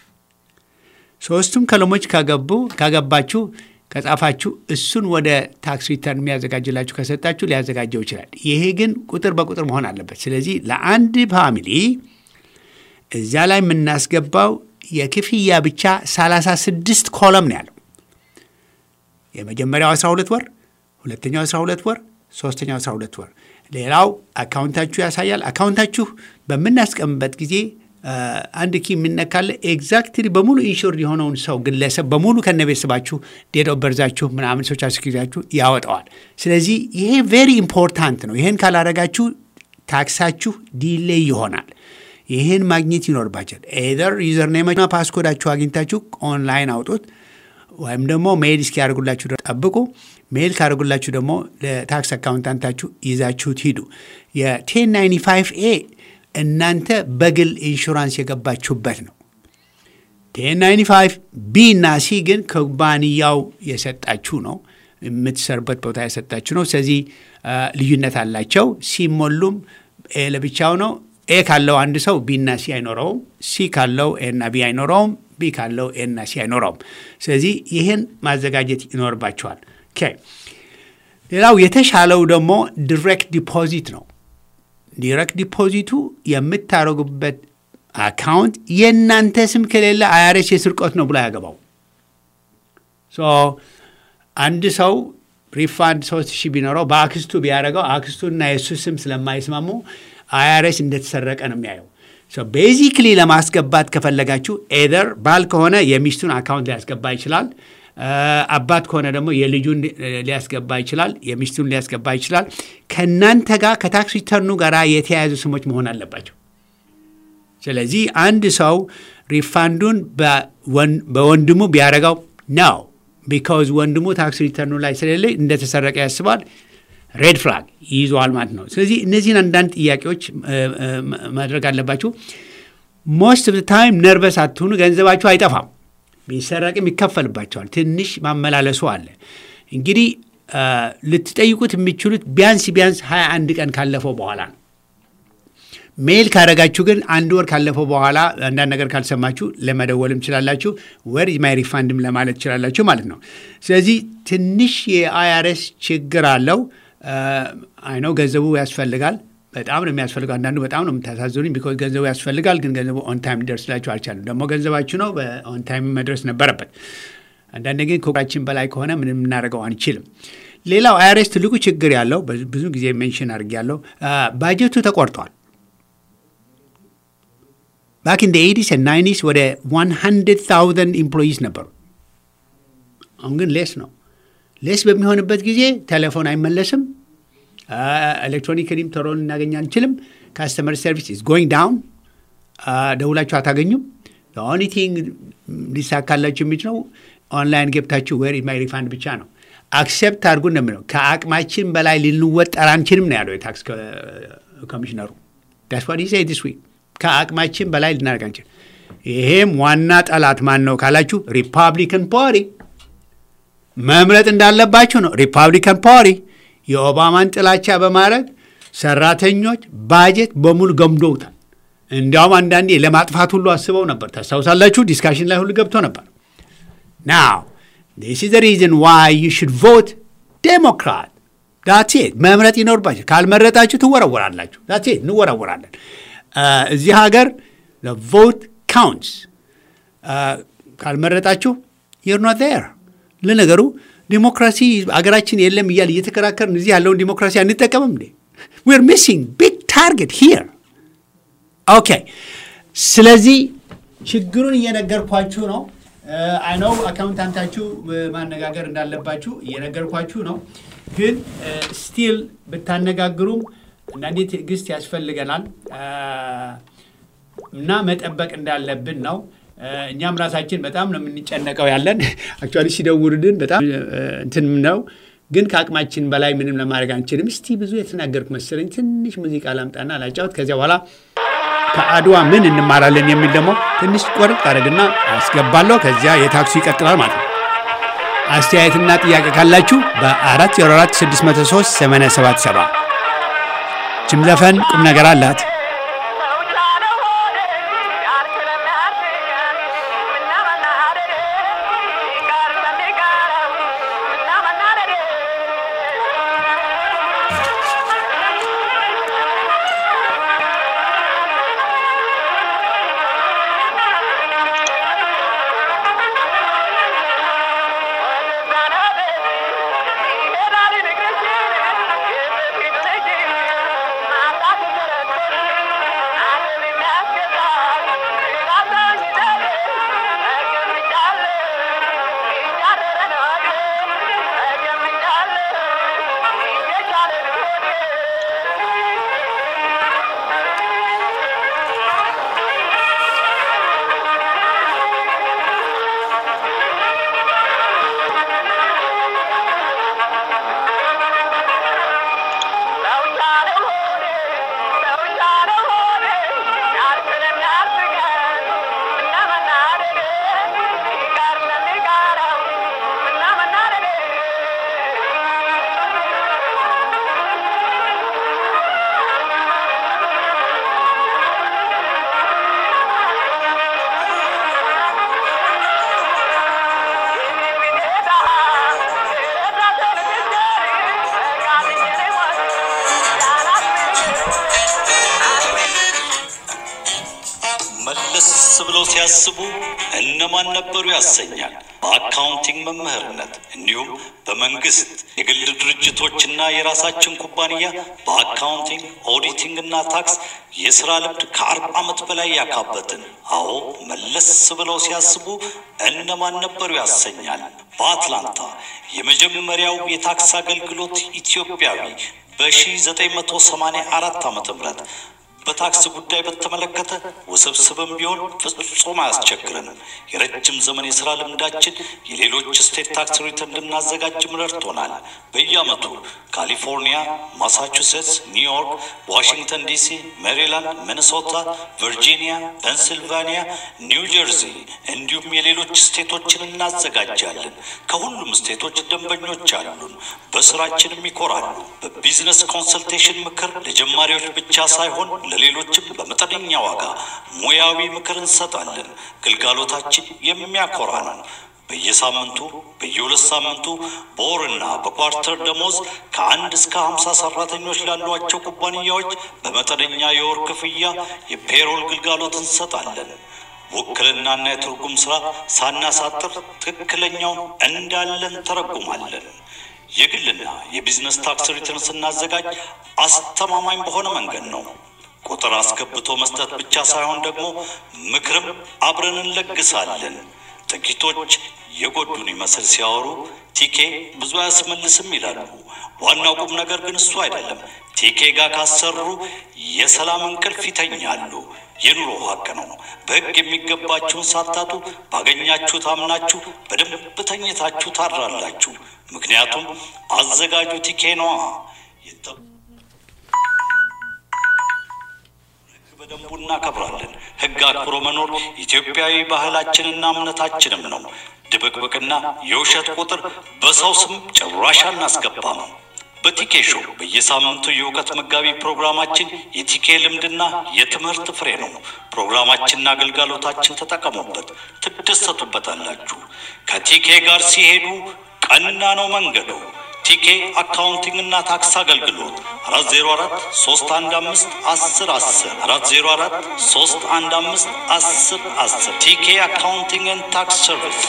3ቱም ኮለሞች ካገባችሁ ከጻፋችሁ እሱን ወደ ታክስ ሪተርን የሚያዘጋጅላችሁ ከሰጣችሁ ሊያዘጋጀው ይችላል። ይሄ ግን ቁጥር በቁጥር መሆን አለበት። ስለዚህ ለአንድ ፋሚሊ እዚያ ላይ የምናስገባው የክፍያ ብቻ 36 ኮለም ነው ያለው። የመጀመሪያው 12 ወር፣ ሁለተኛው 12 ወር፣ ሶስተኛው 12 ወር። ሌላው አካውንታችሁ ያሳያል። አካውንታችሁ በምናስቀምበት ጊዜ አንድ ኪ የምነካለ ኤግዛክትሊ በሙሉ ኢንሹርድ የሆነውን ሰው ግለሰብ በሙሉ ከነቤተሰባችሁ ዴት ኦፍ በርዛችሁ ምናምን ሶሻል ሴኩሪቲያችሁ ያወጣዋል። ስለዚህ ይሄ ቬሪ ኢምፖርታንት ነው። ይሄን ካላረጋችሁ ታክሳችሁ ዲሌይ ይሆናል። ይሄን ማግኘት ይኖርባችኋል። ኤዘር ዩዘር ኔምና ፓስኮዳችሁ አግኝታችሁ ኦንላይን አውጡት፣ ወይም ደግሞ ሜይል እስኪያደርጉላችሁ ጠብቁ። ሜይል ካደርጉላችሁ ደግሞ ለታክስ አካውንታንታችሁ ይዛችሁት ሂዱ። የ1095 ኤ እናንተ በግል ኢንሹራንስ የገባችሁበት ነው። 1095 ቢ እና ሲ ግን ኩባንያው የሰጣችሁ ነው፣ የምትሰሩበት ቦታ የሰጣችሁ ነው። ስለዚህ ልዩነት አላቸው። ሲሞሉም ኤ ለብቻው ነው። ኤ ካለው አንድ ሰው ቢ እና ሲ አይኖረውም። ሲ ካለው ኤ እና ቢ አይኖረውም። ቢ ካለው ኤ እና ሲ አይኖረውም። ስለዚህ ይህን ማዘጋጀት ይኖርባቸዋል። ሌላው የተሻለው ደግሞ ዲሬክት ዲፖዚት ነው። ዲሬክት ዲፖዚቱ የምታደርጉበት አካውንት የእናንተ ስም ከሌለ አይአርኤስ የስርቆት ነው ብሎ ያገባው። አንድ ሰው ሪፋንድ 3,000 ቢኖረው በአክስቱ ቢያደርገው አክስቱና የእሱ ስም ስለማይስማሙ አይአርኤስ እንደተሰረቀ ነው የሚያየው። ቤዚክሊ ለማስገባት ከፈለጋችሁ ኤደር ባል ከሆነ የሚስቱን አካውንት ሊያስገባ ይችላል። አባት ከሆነ ደግሞ የልጁን ሊያስገባ ይችላል፣ የሚስቱን ሊያስገባ ይችላል። ከእናንተ ጋር ከታክስ ሪተርኑ ጋር የተያያዙ ስሞች መሆን አለባቸው። ስለዚህ አንድ ሰው ሪፋንዱን በወንድሙ ቢያደርገው ነው ቢካዝ ወንድሙ ታክስ ሪተርኑ ላይ ስለሌለ እንደተሰረቀ ያስባል፣ ሬድ ፍላግ ይይዘዋል ማለት ነው። ስለዚህ እነዚህን አንዳንድ ጥያቄዎች ማድረግ አለባችሁ። ሞስት ኦፍ ዘ ታይም ነርቨስ አትሁኑ፣ ገንዘባችሁ አይጠፋም። ቢሰረቅም ይከፈልባቸዋል። ትንሽ ማመላለሱ አለ። እንግዲህ ልትጠይቁት የሚችሉት ቢያንስ 21 ቀን ካለፈው በኋላ ነው። ሜል ካረጋችሁ ግን 1 ወር ካለፈው በኋላ አንዳንድ ነገር ካልሰማችሁ ለመደወልም ትችላላችሁ፣ ዌር ኢዝ ማይ ሪፋንድም ለማለት ትችላላችሁ ማለት ነው። ስለዚህ ትንሽ የአይአርኤስ ችግር አለው። አይ ነው ገንዘቡ ያስፈልጋል፣ በጣም ነው የሚያስፈልገው። አንዳንዱ በጣም ነው የምታሳዝኑኝ፣ ቢኮዝ ገንዘቡ ያስፈልጋል፣ ግን ገንዘቡ ኦን ታይም ሊደርስላችሁ አልቻለም። ደግሞ ገንዘባችሁ ነው፣ በኦን ታይም መድረስ ነበረበት። አንዳንድ ግን ከቁጥራችን በላይ ከሆነ ምንም እናደርገው አንችልም። ሌላው አይአርኤስ ትልቁ ችግር ያለው ብዙ ጊዜ ሜንሽን አድርጌያለሁ፣ ባጀቱ ተቆርጧል። ባክ ኢን ኤይቲስ ኤንድ ናይንቲስ ወደ 100,000 ኢምፕሎይስ ነበሩ። አሁን ግን ሌስ ነው። ሌስ በሚሆንበት ጊዜ ቴሌፎን አይመለስም፣ ኤሌክትሮኒክሊም ቶሎ ልናገኝ አንችልም። ካስተመር ሰርቪስ ኢዝ ጎይንግ ዳውን፣ ደውላችሁ አታገኙም። ኦንሊ ቲንግ ሊሳካላችሁ የሚችለው ኦንላይን ገብታችሁ ዌር ኢዝ ማይ ሪፋንድ ብቻ ነው። አክሴፕት አድርጉ እንደምለው ከአቅማችን በላይ ልንወጠር አንችልም ነው ያለው የታክስ ኮሚሽነሩ። ዳትስ ዋት ሂ ሴድ ዲስ ዊክ። ከአቅማችን በላይ ልናደርግ አንችልም። ይሄም ዋና ጠላት ማን ነው ካላችሁ ሪፐብሊካን ፓርቲ መምረጥ እንዳለባችሁ ነው። ሪፐብሊካን ፓርቲ የኦባማን ጥላቻ በማድረግ ሰራተኞች ባጀት በሙሉ ገምዶውታል። እንዲያውም አንዳንዴ ለማጥፋት ሁሉ አስበው ነበር። ታስታውሳላችሁ፣ ዲስካሽን ላይ ሁሉ ገብቶ ነበር። ናው this is the reason why you should vote Democrat. that's it። መምረጥ ይኖርባችሁ። ካልመረጣችሁ ትወረወራላችሁ። that's it። እንወረወራለን። እዚህ ሀገር the vote counts። ካልመረጣችሁ you're not there። ለነገሩ ዲሞክራሲ አገራችን የለም እያል እየተከራከርን እዚህ ያለውን ዲሞክራሲ አንጠቀምም እንዴ? we're missing big target here። ኦኬ፣ ስለዚህ ችግሩን እየነገርኳችሁ ነው። አይ ኖው አካውንታንታችሁ ማነጋገር እንዳለባችሁ እየነገርኳችሁ ነው። ግን ስቲል ብታነጋግሩም አንዳንዴ ትዕግስት ያስፈልገናል እና መጠበቅ እንዳለብን ነው እኛም ራሳችን በጣም ነው የምንጨነቀው ያለን አክቹአሊ ሲደውሉልን በጣም እንትን ነው ግን ከአቅማችን በላይ ምንም ለማድረግ አንችልም እስቲ ብዙ የተናገርኩ መሰለኝ ትንሽ ሙዚቃ ላምጣና ላጫውት ከዚያ በኋላ ከአድዋ ምን እንማራለን የሚል ደግሞ ትንሽ ቆርጥ አድርግና አስገባለሁ ከዚያ የታክሲ ይቀጥላል ማለት ነው አስተያየትና ጥያቄ ካላችሁ በ404 603 877 ጅምለፈን ቁም ነገር አላት ሲያስቡ እነማን ነበሩ ያሰኛል በአካውንቲንግ መምህርነት እንዲሁም በመንግስት የግል ድርጅቶችና የራሳችን ኩባንያ በአካውንቲንግ ኦዲቲንግ እና ታክስ የሥራ ልምድ ከ40 ዓመት በላይ ያካበትን አዎ መለስ ብለው ሲያስቡ እነማን ነበሩ ያሰኛል በአትላንታ የመጀመሪያው የታክስ አገልግሎት ኢትዮጵያዊ በ1984 ዓመተ ምህረት በታክስ ጉዳይ በተመለከተ ወሰብስበም ቢሆን ፍጹም አያስቸግረንም የረጅም ዘመን የሥራ ልምዳችን የሌሎች ስቴት ታክስ ሪተርን እንድናዘጋጅ ረድቶናል በየዓመቱ ካሊፎርኒያ ማሳቹሴትስ ኒውዮርክ ዋሽንግተን ዲሲ ሜሪላንድ ሚኒሶታ ቨርጂኒያ ፔንሲልቫኒያ ኒው ጀርሲ እንዲሁም የሌሎች ስቴቶችን እናዘጋጃለን ከሁሉም ስቴቶች ደንበኞች አሉን በስራችንም ይኮራሉ በቢዝነስ ኮንሰልቴሽን ምክር ለጀማሪዎች ብቻ ሳይሆን ለሌሎችም በመጠነኛ ዋጋ ሙያዊ ምክር እንሰጣለን ግልጋሎታችን የሚያኮራ ነው በየሳምንቱ በየሁለት ሳምንቱ በወርና በኳርተር ደሞዝ ከ1 እስከ 50 ሰራተኞች ላሏቸው ኩባንያዎች በመጠነኛ የወር ክፍያ የፔሮል ግልጋሎት እንሰጣለን ወክልናና የትርጉም ስራ ሳናሳጥር ትክክለኛውን እንዳለን ተረጉማለን የግልና የቢዝነስ ታክስ ሪተርን ስናዘጋጅ አስተማማኝ በሆነ መንገድ ነው ቁጥር አስገብቶ መስጠት ብቻ ሳይሆን ደግሞ ምክርም አብረን እንለግሳለን ጥቂቶች የጎዱን ይመስል ሲያወሩ ቲኬ ብዙ ያስመልስም ይላሉ ዋናው ቁም ነገር ግን እሱ አይደለም ቲኬ ጋር ካሰሩ የሰላም እንቅልፍ ይተኛሉ የኑሮ ሀቅ ነው በህግ የሚገባችሁን ሳታጡ ባገኛችሁ ታምናችሁ በደንብ ተኝታችሁ ታራላችሁ ምክንያቱም አዘጋጁ ቲኬ ነው በደንቡና ከብራለን ህግ አክብሮ መኖር ኢትዮጵያዊ ባህላችንና እምነታችንም ነው ድብቅብቅና የውሸት ቁጥር በሰው ስም ጭራሽ አናስገባም በቲኬ ሾው በየሳምንቱ የውቀት መጋቢ ፕሮግራማችን የቲኬ ልምድና የትምህርት ፍሬ ነው ፕሮግራማችንና አገልግሎታችን ተጠቀሙበት ትደሰቱበታላችሁ ከቲኬ ጋር ሲሄዱ ቀና ነው መንገዱ ቲኬ አካውንቲንግ እና ታክስ አገልግሎት 404 315 10 10 404 315 10 10 ቲኬ አካውንቲንግ and ታክስ ሰርቪስ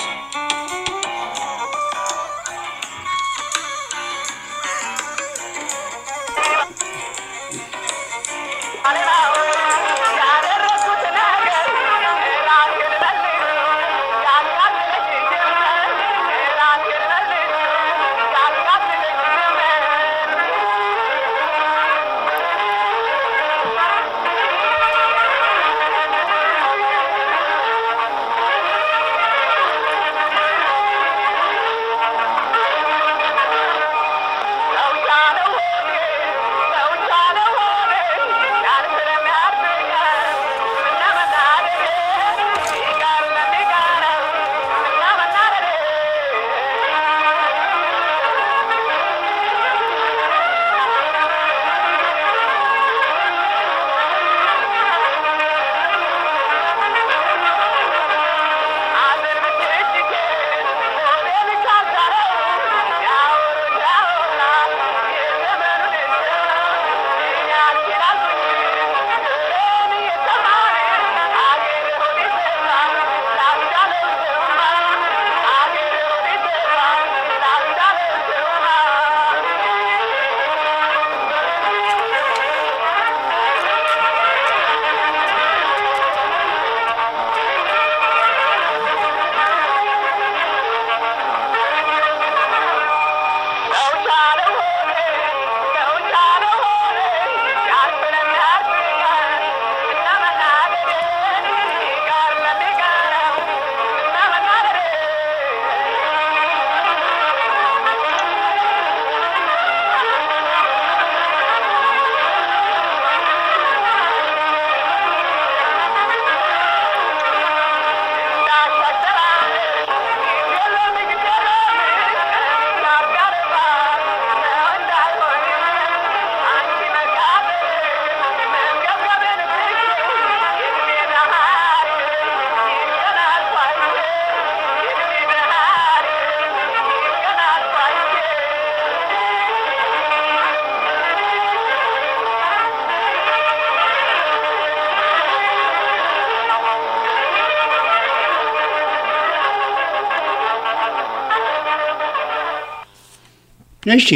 እሺ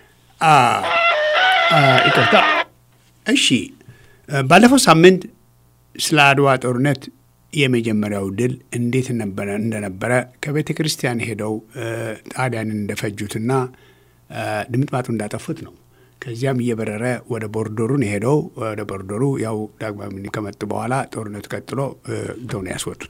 ይቅርታ። እሺ ባለፈው ሳምንት ስለ አድዋ ጦርነት የመጀመሪያው ድል እንዴት እንደነበረ ከቤተ ክርስቲያን ሄደው ጣሊያንን እንደፈጁትና ድምጥማጡ እንዳጠፉት ነው። ከዚያም እየበረረ ወደ ቦርዶሩን ሄደው ወደ ቦርዶሩ ያው ዳግማዊ ምኒልክ ከመጡ በኋላ ጦርነቱ ቀጥሎ ነው ያስወጡት።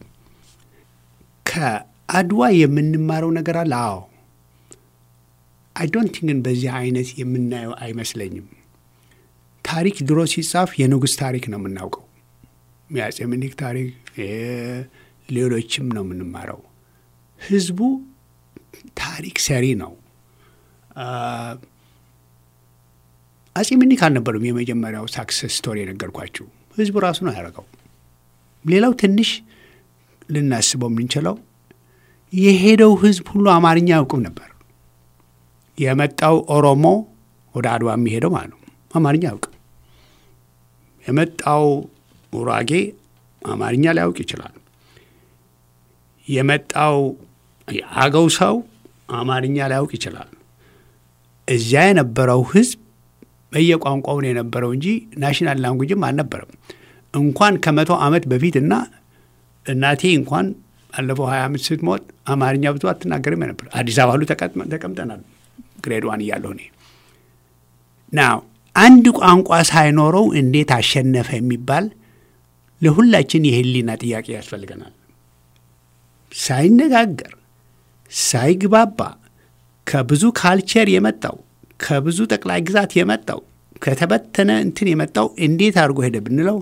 ከአድዋ የምንማረው ነገር አለ። አዎ አይ ዶንት ቲንክ በዚህ አይነት የምናየው አይመስለኝም። ታሪክ ድሮ ሲጻፍ የንጉሥ ታሪክ ነው የምናውቀው። የአፄ ምኒልክ ታሪክ ሌሎችም ነው የምንማረው። ህዝቡ ታሪክ ሰሪ ነው። አፄ ምኒልክ አልነበሩም የመጀመሪያው ሳክሰስ ስቶሪ የነገርኳችሁ። ህዝቡ ራሱ ነው ያደረገው። ሌላው ትንሽ ልናስበው የምንችለው የሄደው ህዝብ ሁሉ አማርኛ ያውቅም ነበር። የመጣው ኦሮሞ ወደ አድዋ የሚሄደው ማለት ነው አማርኛ ያውቅም። የመጣው ጉራጌ አማርኛ ሊያውቅ ይችላል። የመጣው የአገው ሰው አማርኛ ሊያውቅ ይችላል። እዚያ የነበረው ህዝብ በየቋንቋው ነው የነበረው እንጂ ናሽናል ላንጉጅም አልነበረም። እንኳን ከ100 ዓመት በፊትና እናቴ እንኳን አለፈው 20 ዓመት ስትሞት አማርኛ ብዙ አትናገርም ነበር። አዲስ አበባ ሁሉ ተቀምጠናል ግሬድ 1 እያለሁ እኔ ናው አንድ ቋንቋ ሳይኖረው እንዴት አሸነፈ የሚባል ለሁላችን የህሊና ጥያቄ ያስፈልገናል። ሳይነጋገር ሳይግባባ ከብዙ ካልቸር የመጣው ከብዙ ጠቅላይ ግዛት የመጣው ከተበተነ እንትን የመጣው እንዴት አድርጎ ሄደ ብንለው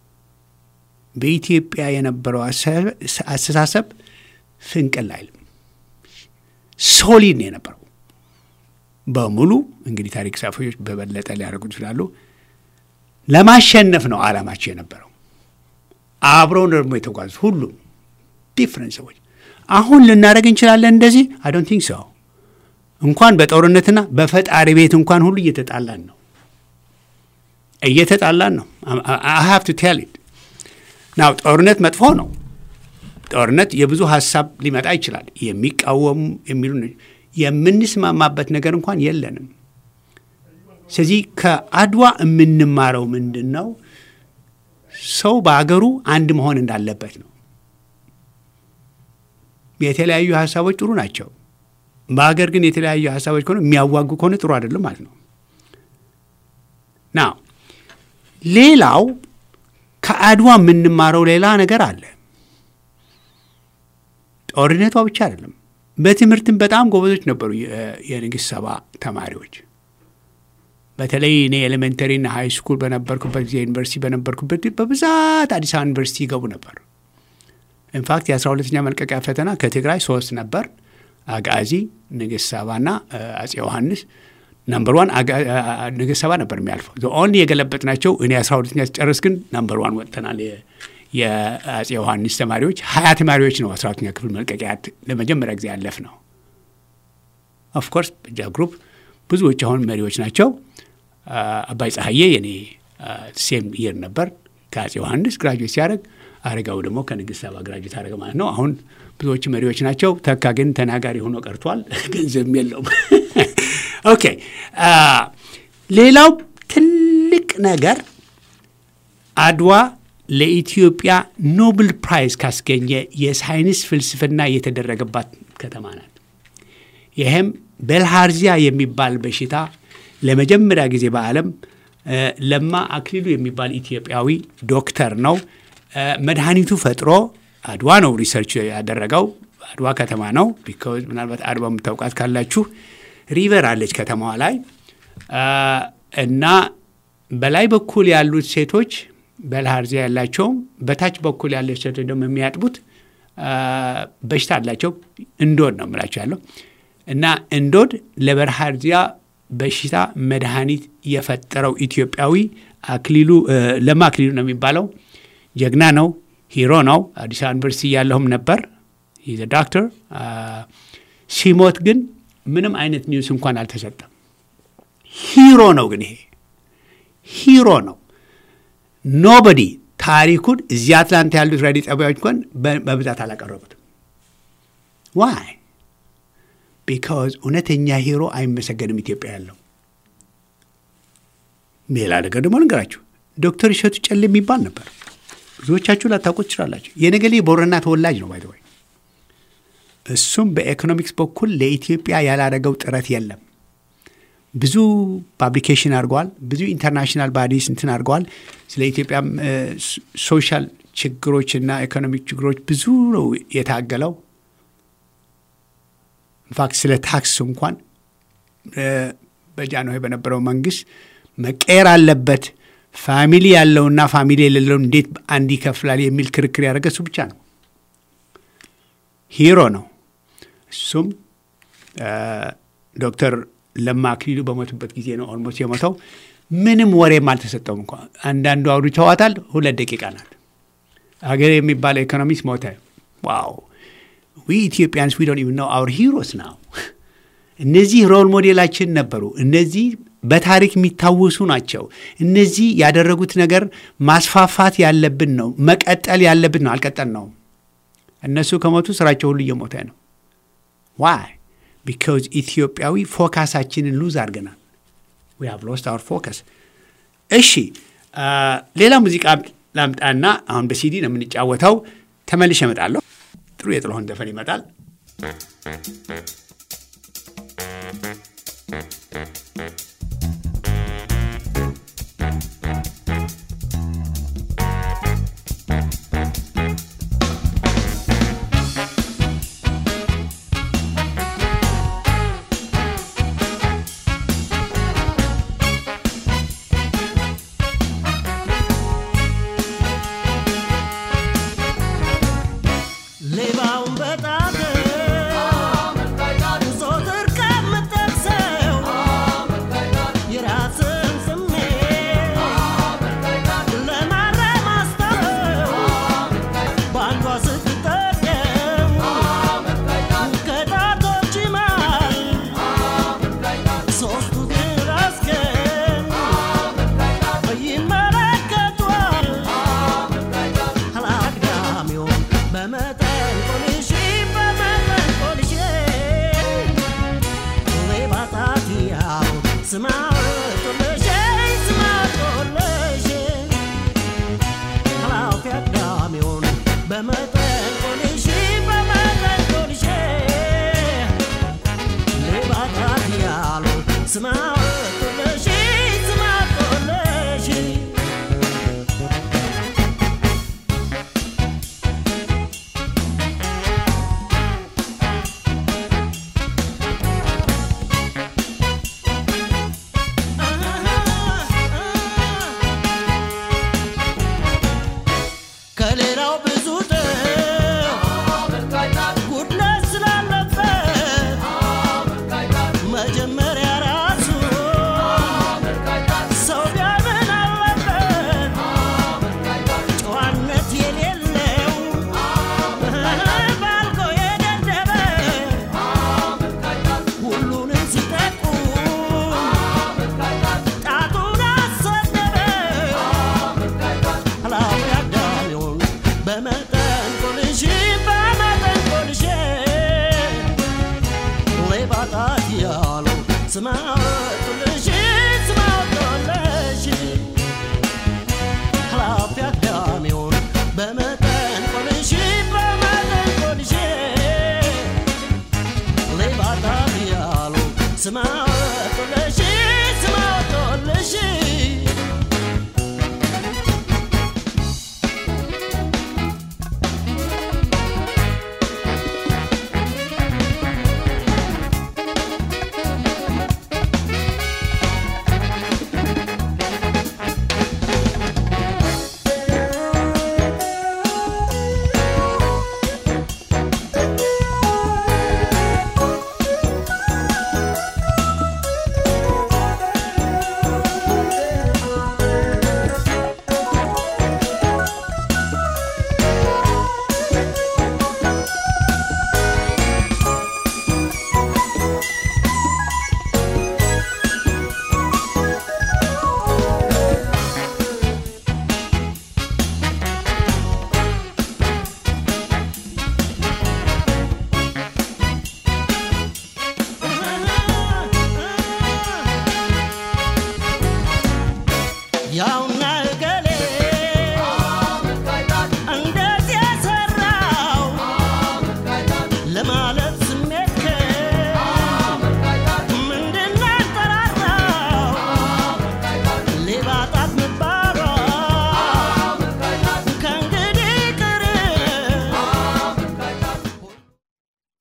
በኢትዮጵያ የነበረው አስተሳሰብ ፍንቅል አይልም። ሶሊድ ነው የነበረው በሙሉ። እንግዲህ ታሪክ ጸሐፊዎች በበለጠ ሊያደርጉት ይችላሉ። ለማሸነፍ ነው ዓላማቸው የነበረው። አብረው ደግሞ የተጓዙት ሁሉም ዲፍረንት ሰዎች። አሁን ልናደርግ እንችላለን እንደዚህ? አይ ዶንት ቲንክ ሶ። እንኳን በጦርነትና በፈጣሪ ቤት እንኳን ሁሉ እየተጣላን ነው። I have to tell it. ናው ጦርነት መጥፎ ነው። ጦርነት የብዙ ሀሳብ ሊመጣ ይችላል። የሚቃወሙ የሚሉ የምንስማማበት ነገር እንኳን የለንም። ስለዚህ ከአድዋ የምንማረው ምንድን ነው? ሰው በአገሩ አንድ መሆን እንዳለበት ነው። የተለያዩ ሀሳቦች ጥሩ ናቸው። በአገር ግን የተለያዩ ሀሳቦች ከሆነ የሚያዋጉ ከሆነ ጥሩ አይደለም ማለት ነው። ናው ሌላው ከአድዋ የምንማረው ሌላ ነገር አለ። ጦርነቷ ብቻ አይደለም። በትምህርትም በጣም ጎበዞች ነበሩ የንግሥት ሰባ ተማሪዎች። በተለይ እኔ ኤሌመንተሪ እና ሃይ ስኩል በነበርኩበት ጊዜ ዩኒቨርሲቲ በነበርኩበት በብዛት አዲስ አበባ ዩኒቨርሲቲ ይገቡ ነበር። ኢንፋክት የ12ኛ መልቀቂያ ፈተና ከትግራይ 3 ነበር። አጋዚ፣ ንግሥት ሰባና አፄ ዮሐንስ ነምበር 1 ንግሥት ሰባ ነበር የሚያልፈው። ኦንሊ የገለበጥናቸው እኔ 12ኛ ስጨርስ ግን ነምበር 1 ወጥተናል። የአፄ ዮሐንስ ተማሪዎች 20 ተማሪዎች ነው 12ኛ ክፍል መልቀቂያ ለመጀመሪያ ጊዜ ያለፍ ነው። ኦፍ ኮርስ በጃ ግሩፕ ብዙዎች አሁን መሪዎች ናቸው። አባይ ፀሐዬ የኔ ሴም ይር ነበር ከአፄ ዮሐንስ ግራጁዌት ሲያደርግ፣ አረጋው ደግሞ ከንግሥት ሰባ ግራጁዌት አደረገ ማለት ነው። አሁን ብዙዎች መሪዎች ናቸው። ተካ ግን ተናጋሪ ሆኖ ቀርቷል። ገንዘብም የለውም። ኦኬ ሌላው ትልቅ ነገር አድዋ ለኢትዮጵያ ኖብል ፕራይዝ ካስገኘ የሳይንስ ፍልስፍና የተደረገባት ከተማ ናት። ይህም ቤልሃርዚያ የሚባል በሽታ ለመጀመሪያ ጊዜ በዓለም ለማ አክሊሉ የሚባል ኢትዮጵያዊ ዶክተር ነው መድኃኒቱ ፈጥሮ አድዋ ነው ሪሰርች ያደረገው። አድዋ ከተማ ነው። ቢኮዝ ምናልባት አድዋ የምታውቃት ካላችሁ ሪቨር አለች ከተማዋ ላይ እና በላይ በኩል ያሉት ሴቶች ቤልሃርዚያ ያላቸውም በታች በኩል ያለ ሴቶች ደግሞ የሚያጥቡት በሽታ አላቸው። እንዶድ ነው የምላቸው ያለው እና እንዶድ ለቤልሃርዚያ በሽታ መድኃኒት የፈጠረው ኢትዮጵያዊ አክሊሉ ለማ አክሊሉ ነው የሚባለው። ጀግና ነው፣ ሂሮ ነው። አዲስ አበባ ዩኒቨርሲቲ ያለውም ነበር። ሂዝ ዶክተር። ሲሞት ግን ምንም አይነት ኒውስ እንኳን አልተሰጠም። ሂሮ ነው ግን ይሄ ሂሮ ነው። ኖበዲ ታሪኩን እዚህ አትላንታ ያሉት ሬዲዮ ጣቢያዎች እንኳን በብዛት አላቀረቡትም። ዋይ? ቢካዝ እውነተኛ ሂሮ አይመሰገንም ኢትዮጵያ ያለው። ሌላ ነገር ደግሞ ልንገራችሁ። ዶክተር እሸቱ ጨሌ የሚባል ነበር። ብዙዎቻችሁ ላታውቁት ትችላላችሁ። የነገሌ ቦረና ተወላጅ ነው ባይ ዘ ወይ። እሱም በኢኮኖሚክስ በኩል ለኢትዮጵያ ያላደረገው ጥረት የለም። ብዙ ፓብሊኬሽን አድርገዋል። ብዙ ኢንተርናሽናል ባዲስ እንትን አድርገዋል። ስለ ኢትዮጵያም ሶሻል ችግሮችና ኢኮኖሚክ ችግሮች ብዙ ነው የታገለው። ኢንፋክት ስለ ታክስ እንኳን በጃንሆይ በነበረው መንግስት መቀየር አለበት፣ ፋሚሊ ያለውና ፋሚሊ የሌለው እንዴት አንድ ይከፍላል የሚል ክርክር ያደረገ እሱ ብቻ ነው። ሂሮ ነው። እሱም ዶክተር ለማ አክሊሉ በሞቱበት ጊዜ ነው ኦልሞስት የሞተው። ምንም ወሬም አልተሰጠውም እንኳ አንዳንዱ አውርተዋታል። 2 ደቂቃ ናት። አገር የሚባል ኢኮኖሚስት ሞተ። ዋው ዊ ኢትዮጵያንስ ዊ ዶንት ኢቭን ኖው አወር ሂሮስ ናው። እነዚህ ሮል ሞዴላችን ነበሩ። እነዚህ በታሪክ የሚታወሱ ናቸው። እነዚህ ያደረጉት ነገር ማስፋፋት ያለብን ነው፣ መቀጠል ያለብን ነው። አልቀጠል ነው። እነሱ ከሞቱ ስራቸው ሁሉ እየሞተ ነው። ዋይ ቢካዝ ኢትዮጵያዊ ፎካሳችንን ሉዝ አድርገናል። ዊ ሃቭ ሎስት አወር ፎከስ። እሺ ሌላ ሙዚቃ ላምጣና አሁን በሲዲ ነው የምንጫወተው። ተመልሼ እመጣለሁ። ጥሩ የጥላሁን ዘፈን ይመጣል።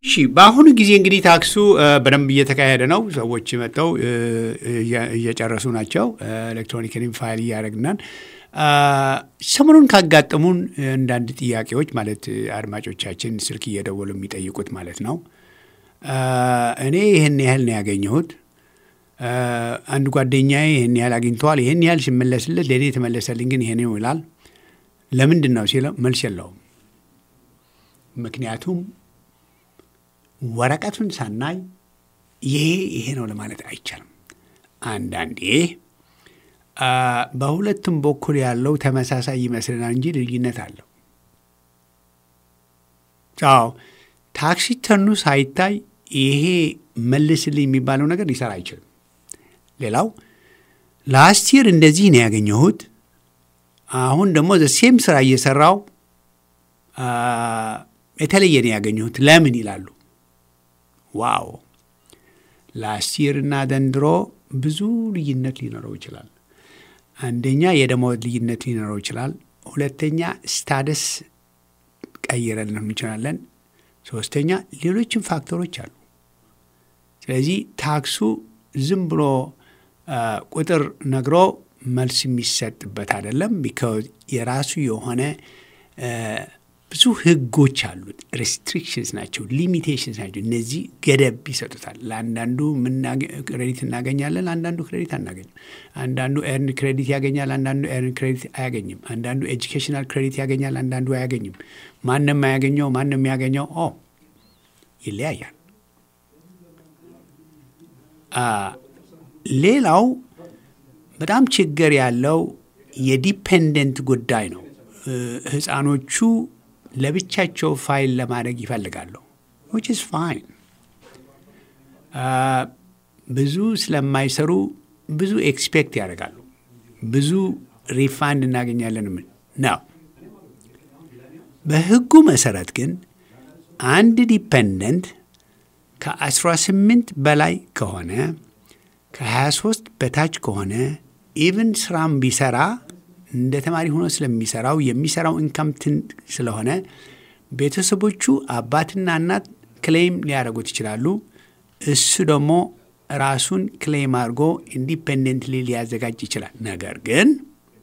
እሺ በአሁኑ ጊዜ እንግዲህ ታክሱ በደንብ እየተካሄደ ነው። ሰዎች መጥተው እየጨረሱ ናቸው። ኤሌክትሮኒካሊ ፋይል እያደረግናል። ሰሞኑን ካጋጠሙን አንዳንድ ጥያቄዎች ማለት አድማጮቻችን ስልክ እየደወሉ የሚጠይቁት ማለት ነው። እኔ ይህን ያህል ነው ያገኘሁት፣ አንድ ጓደኛዬ ይህን ያህል አግኝተዋል፣ ይህን ያህል ሲመለስለት ለእኔ የተመለሰልኝ ግን ይሄ ነው ይላል። ለምንድን ነው ሲለው መልስ የለውም። ምክንያቱም ወረቀቱን ሳናይ ይሄ ነው ለማለት አይቻልም። አንዳንዴ በሁለቱም በኩል ያለው ተመሳሳይ ይመስልናል እንጂ ልዩነት አለው። ታክስ ሪተርኑ ሳይታይ ይሄ መልስልኝ የሚባለው ነገር ሊሰራ አይችልም። ሌላው ላስት ይር እንደዚህ ነው ያገኘሁት፣ አሁን ደግሞ ዘሴም ስራ እየሰራው የተለየ ነው ያገኘሁት ለምን ይላሉ። ዋው ላስት ይር እና ዘንድሮ ብዙ ልዩነት ሊኖረው ይችላል። አንደኛ የደሞዝ ልዩነት ሊኖረው ይችላል። ሁለተኛ ስታተስ ቀይረን እንችላለን። ሶስተኛ ሌሎችም ፋክተሮች አሉ። ስለዚህ ታክሱ ዝም ብሎ ቁጥር ነግሮ መልስ የሚሰጥበት አይደለም። ቢካዝ የራሱ የሆነ ብዙ ህጎች አሉት። ሬስትሪክሽንስ ናቸው፣ ሊሚቴሽንስ ናቸው። እነዚህ ገደብ ይሰጡታል። ለአንዳንዱ ክሬዲት እናገኛለን፣ አንዳንዱ ክሬዲት አናገኝም። አንዳንዱ ኤርን ክሬዲት ያገኛል፣ አንዳንዱ ኤርን ክሬዲት አያገኝም። አንዳንዱ ኤጁኬሽናል ክሬዲት ያገኛል፣ አንዳንዱ አያገኝም። ማንም አያገኘው፣ ማንም ያገኘው ይለያያል። ሌላው በጣም ችግር ያለው የዲፔንደንት ጉዳይ ነው። ህፃኖቹ ለብቻቸው ፋይል ለማድረግ ይፈልጋሉ፣ which is fine። ብዙ ስለማይሰሩ ብዙ ኤክስፔክት ያደርጋሉ፣ ብዙ ሪፋንድ እናገኛለን ነው። በህጉ መሰረት ግን አንድ ዲፔንደንት ከ18 በላይ ከሆነ ከ23 በታች ከሆነ ኢቭን ስራም ቢሰራ እንደ ተማሪ ሆኖ ስለሚሰራው የሚሰራው ኢንካም ስለሆነ ቤተሰቦቹ አባትና እናት ክሌም ሊያደርጉት ይችላሉ። እሱ ደግሞ ራሱን ክሌም አድርጎ ኢንዲፔንደንትሊ ሊያዘጋጅ ይችላል። ነገር ግን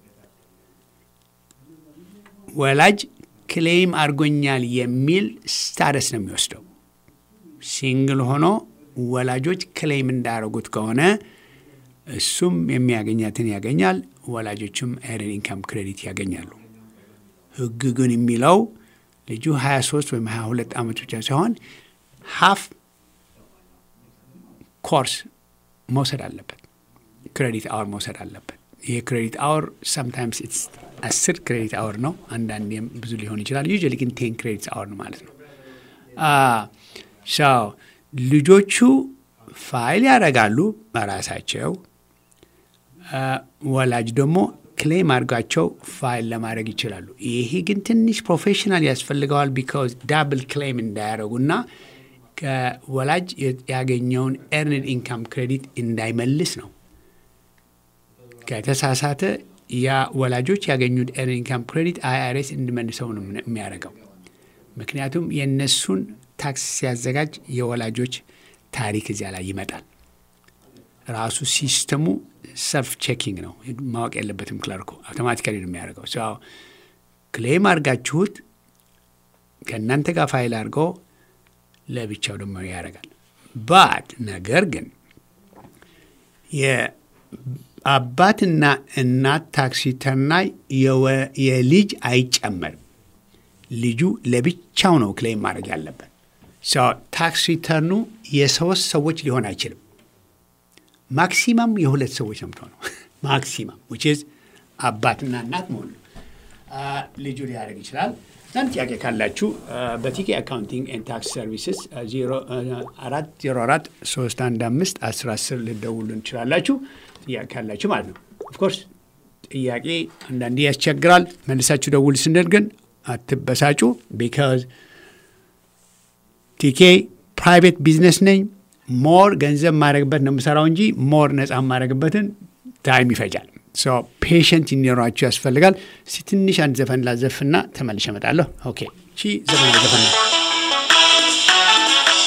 ወላጅ ክሌም አድርጎኛል የሚል ስታተስ ነው የሚወስደው። ሲንግል ሆኖ ወላጆች ክሌም እንዳደረጉት ከሆነ እሱም የሚያገኛትን ያገኛል፣ ወላጆችም ኤርንድ ኢንካም ክሬዲት ያገኛሉ። ህግ ግን የሚለው ልጁ 23 ወይም 22 ዓመት ብቻ ሳይሆን ሃፍ ኮርስ መውሰድ አለበት፣ ክሬዲት አወር መውሰድ አለበት። ይሄ ክሬዲት አወር ሰምታይምስ ኢትስ 10 ክሬዲት አወር ነው፣ አንዳንዴም ብዙ ሊሆን ይችላል። ዩዥዋሊ ግን 10 ክሬዲት አወር ነው ማለት ነው። ልጆቹ ፋይል ያደርጋሉ በራሳቸው፣ ወላጅ ደግሞ ክሌም አድርጋቸው ፋይል ለማድረግ ይችላሉ። ይሄ ግን ትንሽ ፕሮፌሽናል ያስፈልገዋል። ቢካዝ ዳብል ክሌም እንዳያደርጉና ከወላጅ ያገኘውን ኤርንድ ኢንካም ክሬዲት እንዳይመልስ ነው። ከተሳሳተ ያ ወላጆች ያገኙት ኤርንድ ኢንካም ክሬዲት አይአርኤስ እንዲመልሰው ነው የሚያደርገው። ምክንያቱም የእነሱን ታክስ ሲያዘጋጅ የወላጆች ታሪክ እዚያ ላይ ይመጣል። ራሱ ሲስተሙ ሰልፍ ቼኪንግ ነው፣ ማወቅ የለበትም ክለርኩ፣ አውቶማቲካሊ ነው የሚያደርገው። ክሌም አድርጋችሁት ከእናንተ ጋር ፋይል አድርገው ለብቻው ደግሞ ያደርጋል። ነገር ግን የአባትና እናት ታክስ ሪተርን ላይ የልጅ አይጨመርም። ልጁ ለብቻው ነው ክሌም ማድረግ ያለበት። ታክስ ሪተርኑ የሶስት ሰዎች ሊሆን አይችልም። ማክሲማም የሁለት ሰዎች ነው የምትሆነው። ማክሲማም which is አባትና እናት መሆኑ ልጁ ሊያደርግ ይችላል። አንድ ጥያቄ ካላችሁ በቲኬ አካውንቲንግ ኤንድ ታክስ ሰርቪስስ 0403151010 ልደውሉ እንችላላችሁ። ጥያቄ ካላችሁ ማለት ነው። ኦፍ ኮርስ ጥያቄ አንዳንዴ ያስቸግራል። መልሳችሁ ደውል ስንል ግን አትበሳጩ። ቢካዝ ቲኬ ፕራይቬት ቢዝነስ ነኝ። ሞር ገንዘብ ማድረግበት ነው የምሰራው እንጂ ሞር ነጻ ማድረግበትን ታይም ይፈጃል። ፔሽንት እንዲኖራችሁ ያስፈልጋል። ትንሽ አንድ ዘፈን ላዘፍና ተመልሼ እመጣለሁ። ኦኬ፣ እቺ ዘፈን ዘፈን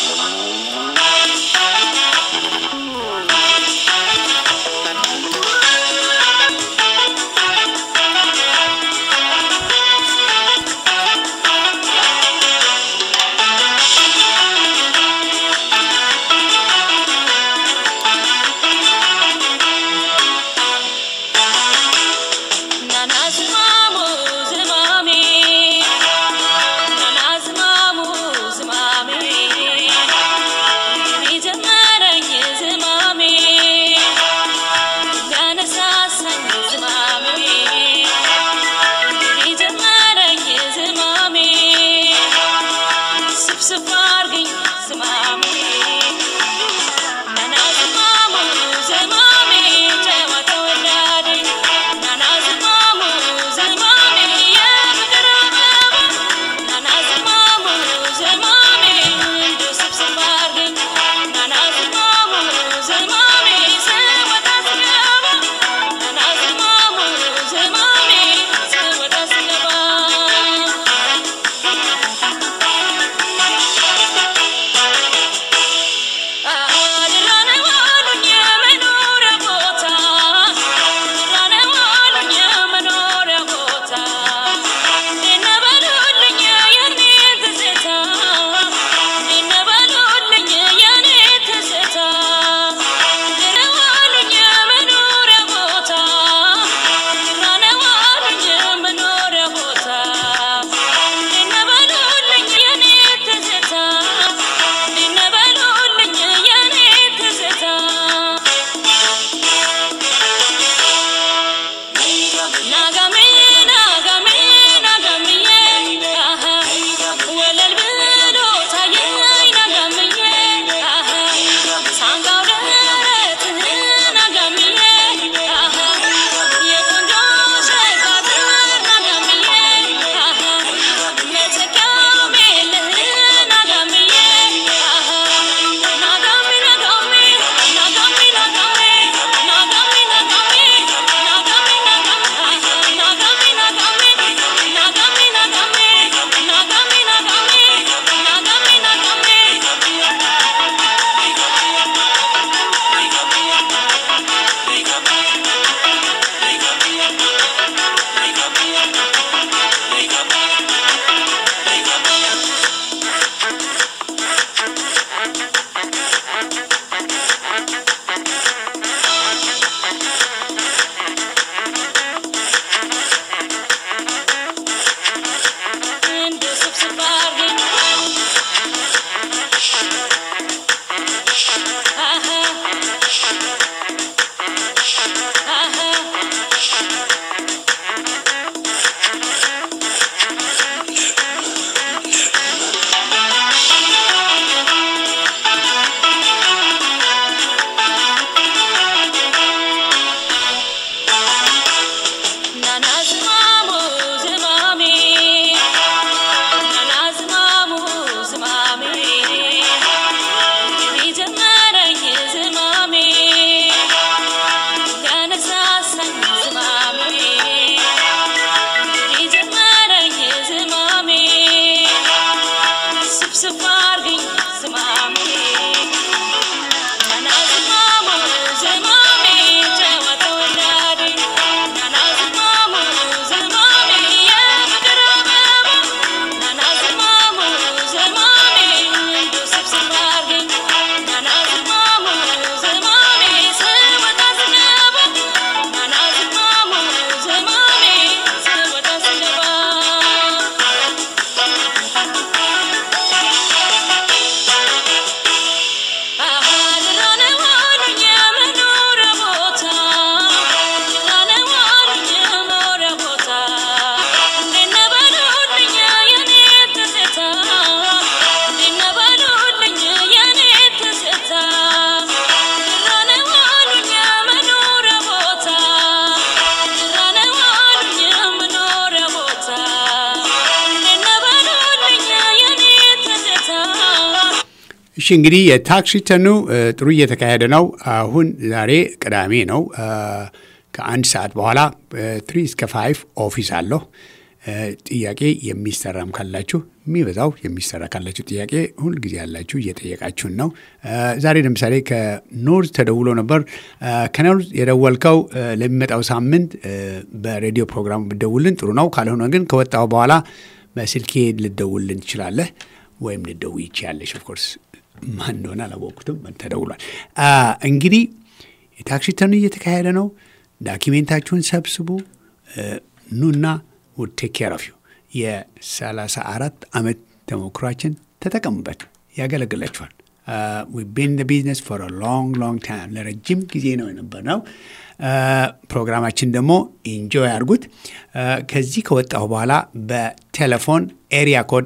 እንግዲህ የታክስ ሪተርኑ ጥሩ እየተካሄደ ነው። አሁን ዛሬ ቅዳሜ ነው። ከአንድ ሰዓት በኋላ 3 እስከ 5 ኦፊስ አለሁ። ጥያቄ የሚሰራም ካላችሁ የሚበዛው የሚሰራ ካላችሁ ጥያቄ ሁልጊዜ ያላችሁ እየጠየቃችሁን ነው። ዛሬ ለምሳሌ ከኖርዝ ተደውሎ ነበር። ከኖርዝ የደወልከው ለሚመጣው ሳምንት በሬዲዮ ፕሮግራም ብደውልን ጥሩ ነው። ካልሆነ ግን ከወጣው በኋላ በስልኬ ልደውልን ትችላለህ ወይም ልደውይ ይችላለሽ። ኦፍኮርስ ማን እንደሆነ አላወቅኩትም፣ ተደውሏል። እንግዲህ የታክስ ሪተርኑ እየተካሄደ ነው። ዳኪሜንታችሁን ሰብስቡ፣ ኑና would take care of you። የ34 ዓመት ተሞክሯችን ተጠቀሙበት፣ ያገለግላችኋል። we've been in the business for a long time። ለረጅም ጊዜ ነው የነበርነው። ፕሮግራማችን ደግሞ ኢንጆይ አድርጉት። ከዚህ ከወጣሁ በኋላ በቴሌፎን ኤሪያ ኮድ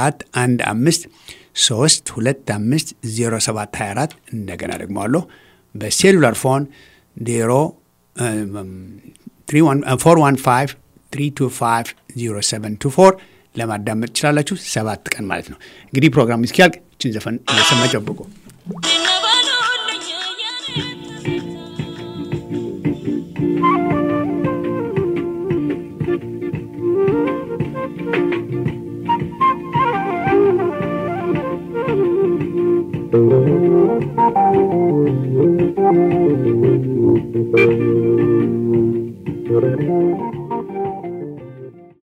415-325-0724 እንደገና ደግሞ አለሁ። በሴሉላር ፎን 415-325-0724 ለማዳመጥ ትችላላችሁ። 7 ቀን ማለት ነው። እንግዲህ ፕሮግራም እስኪያልቅ እችን ዘፈን እየሰማ ጨብቁ።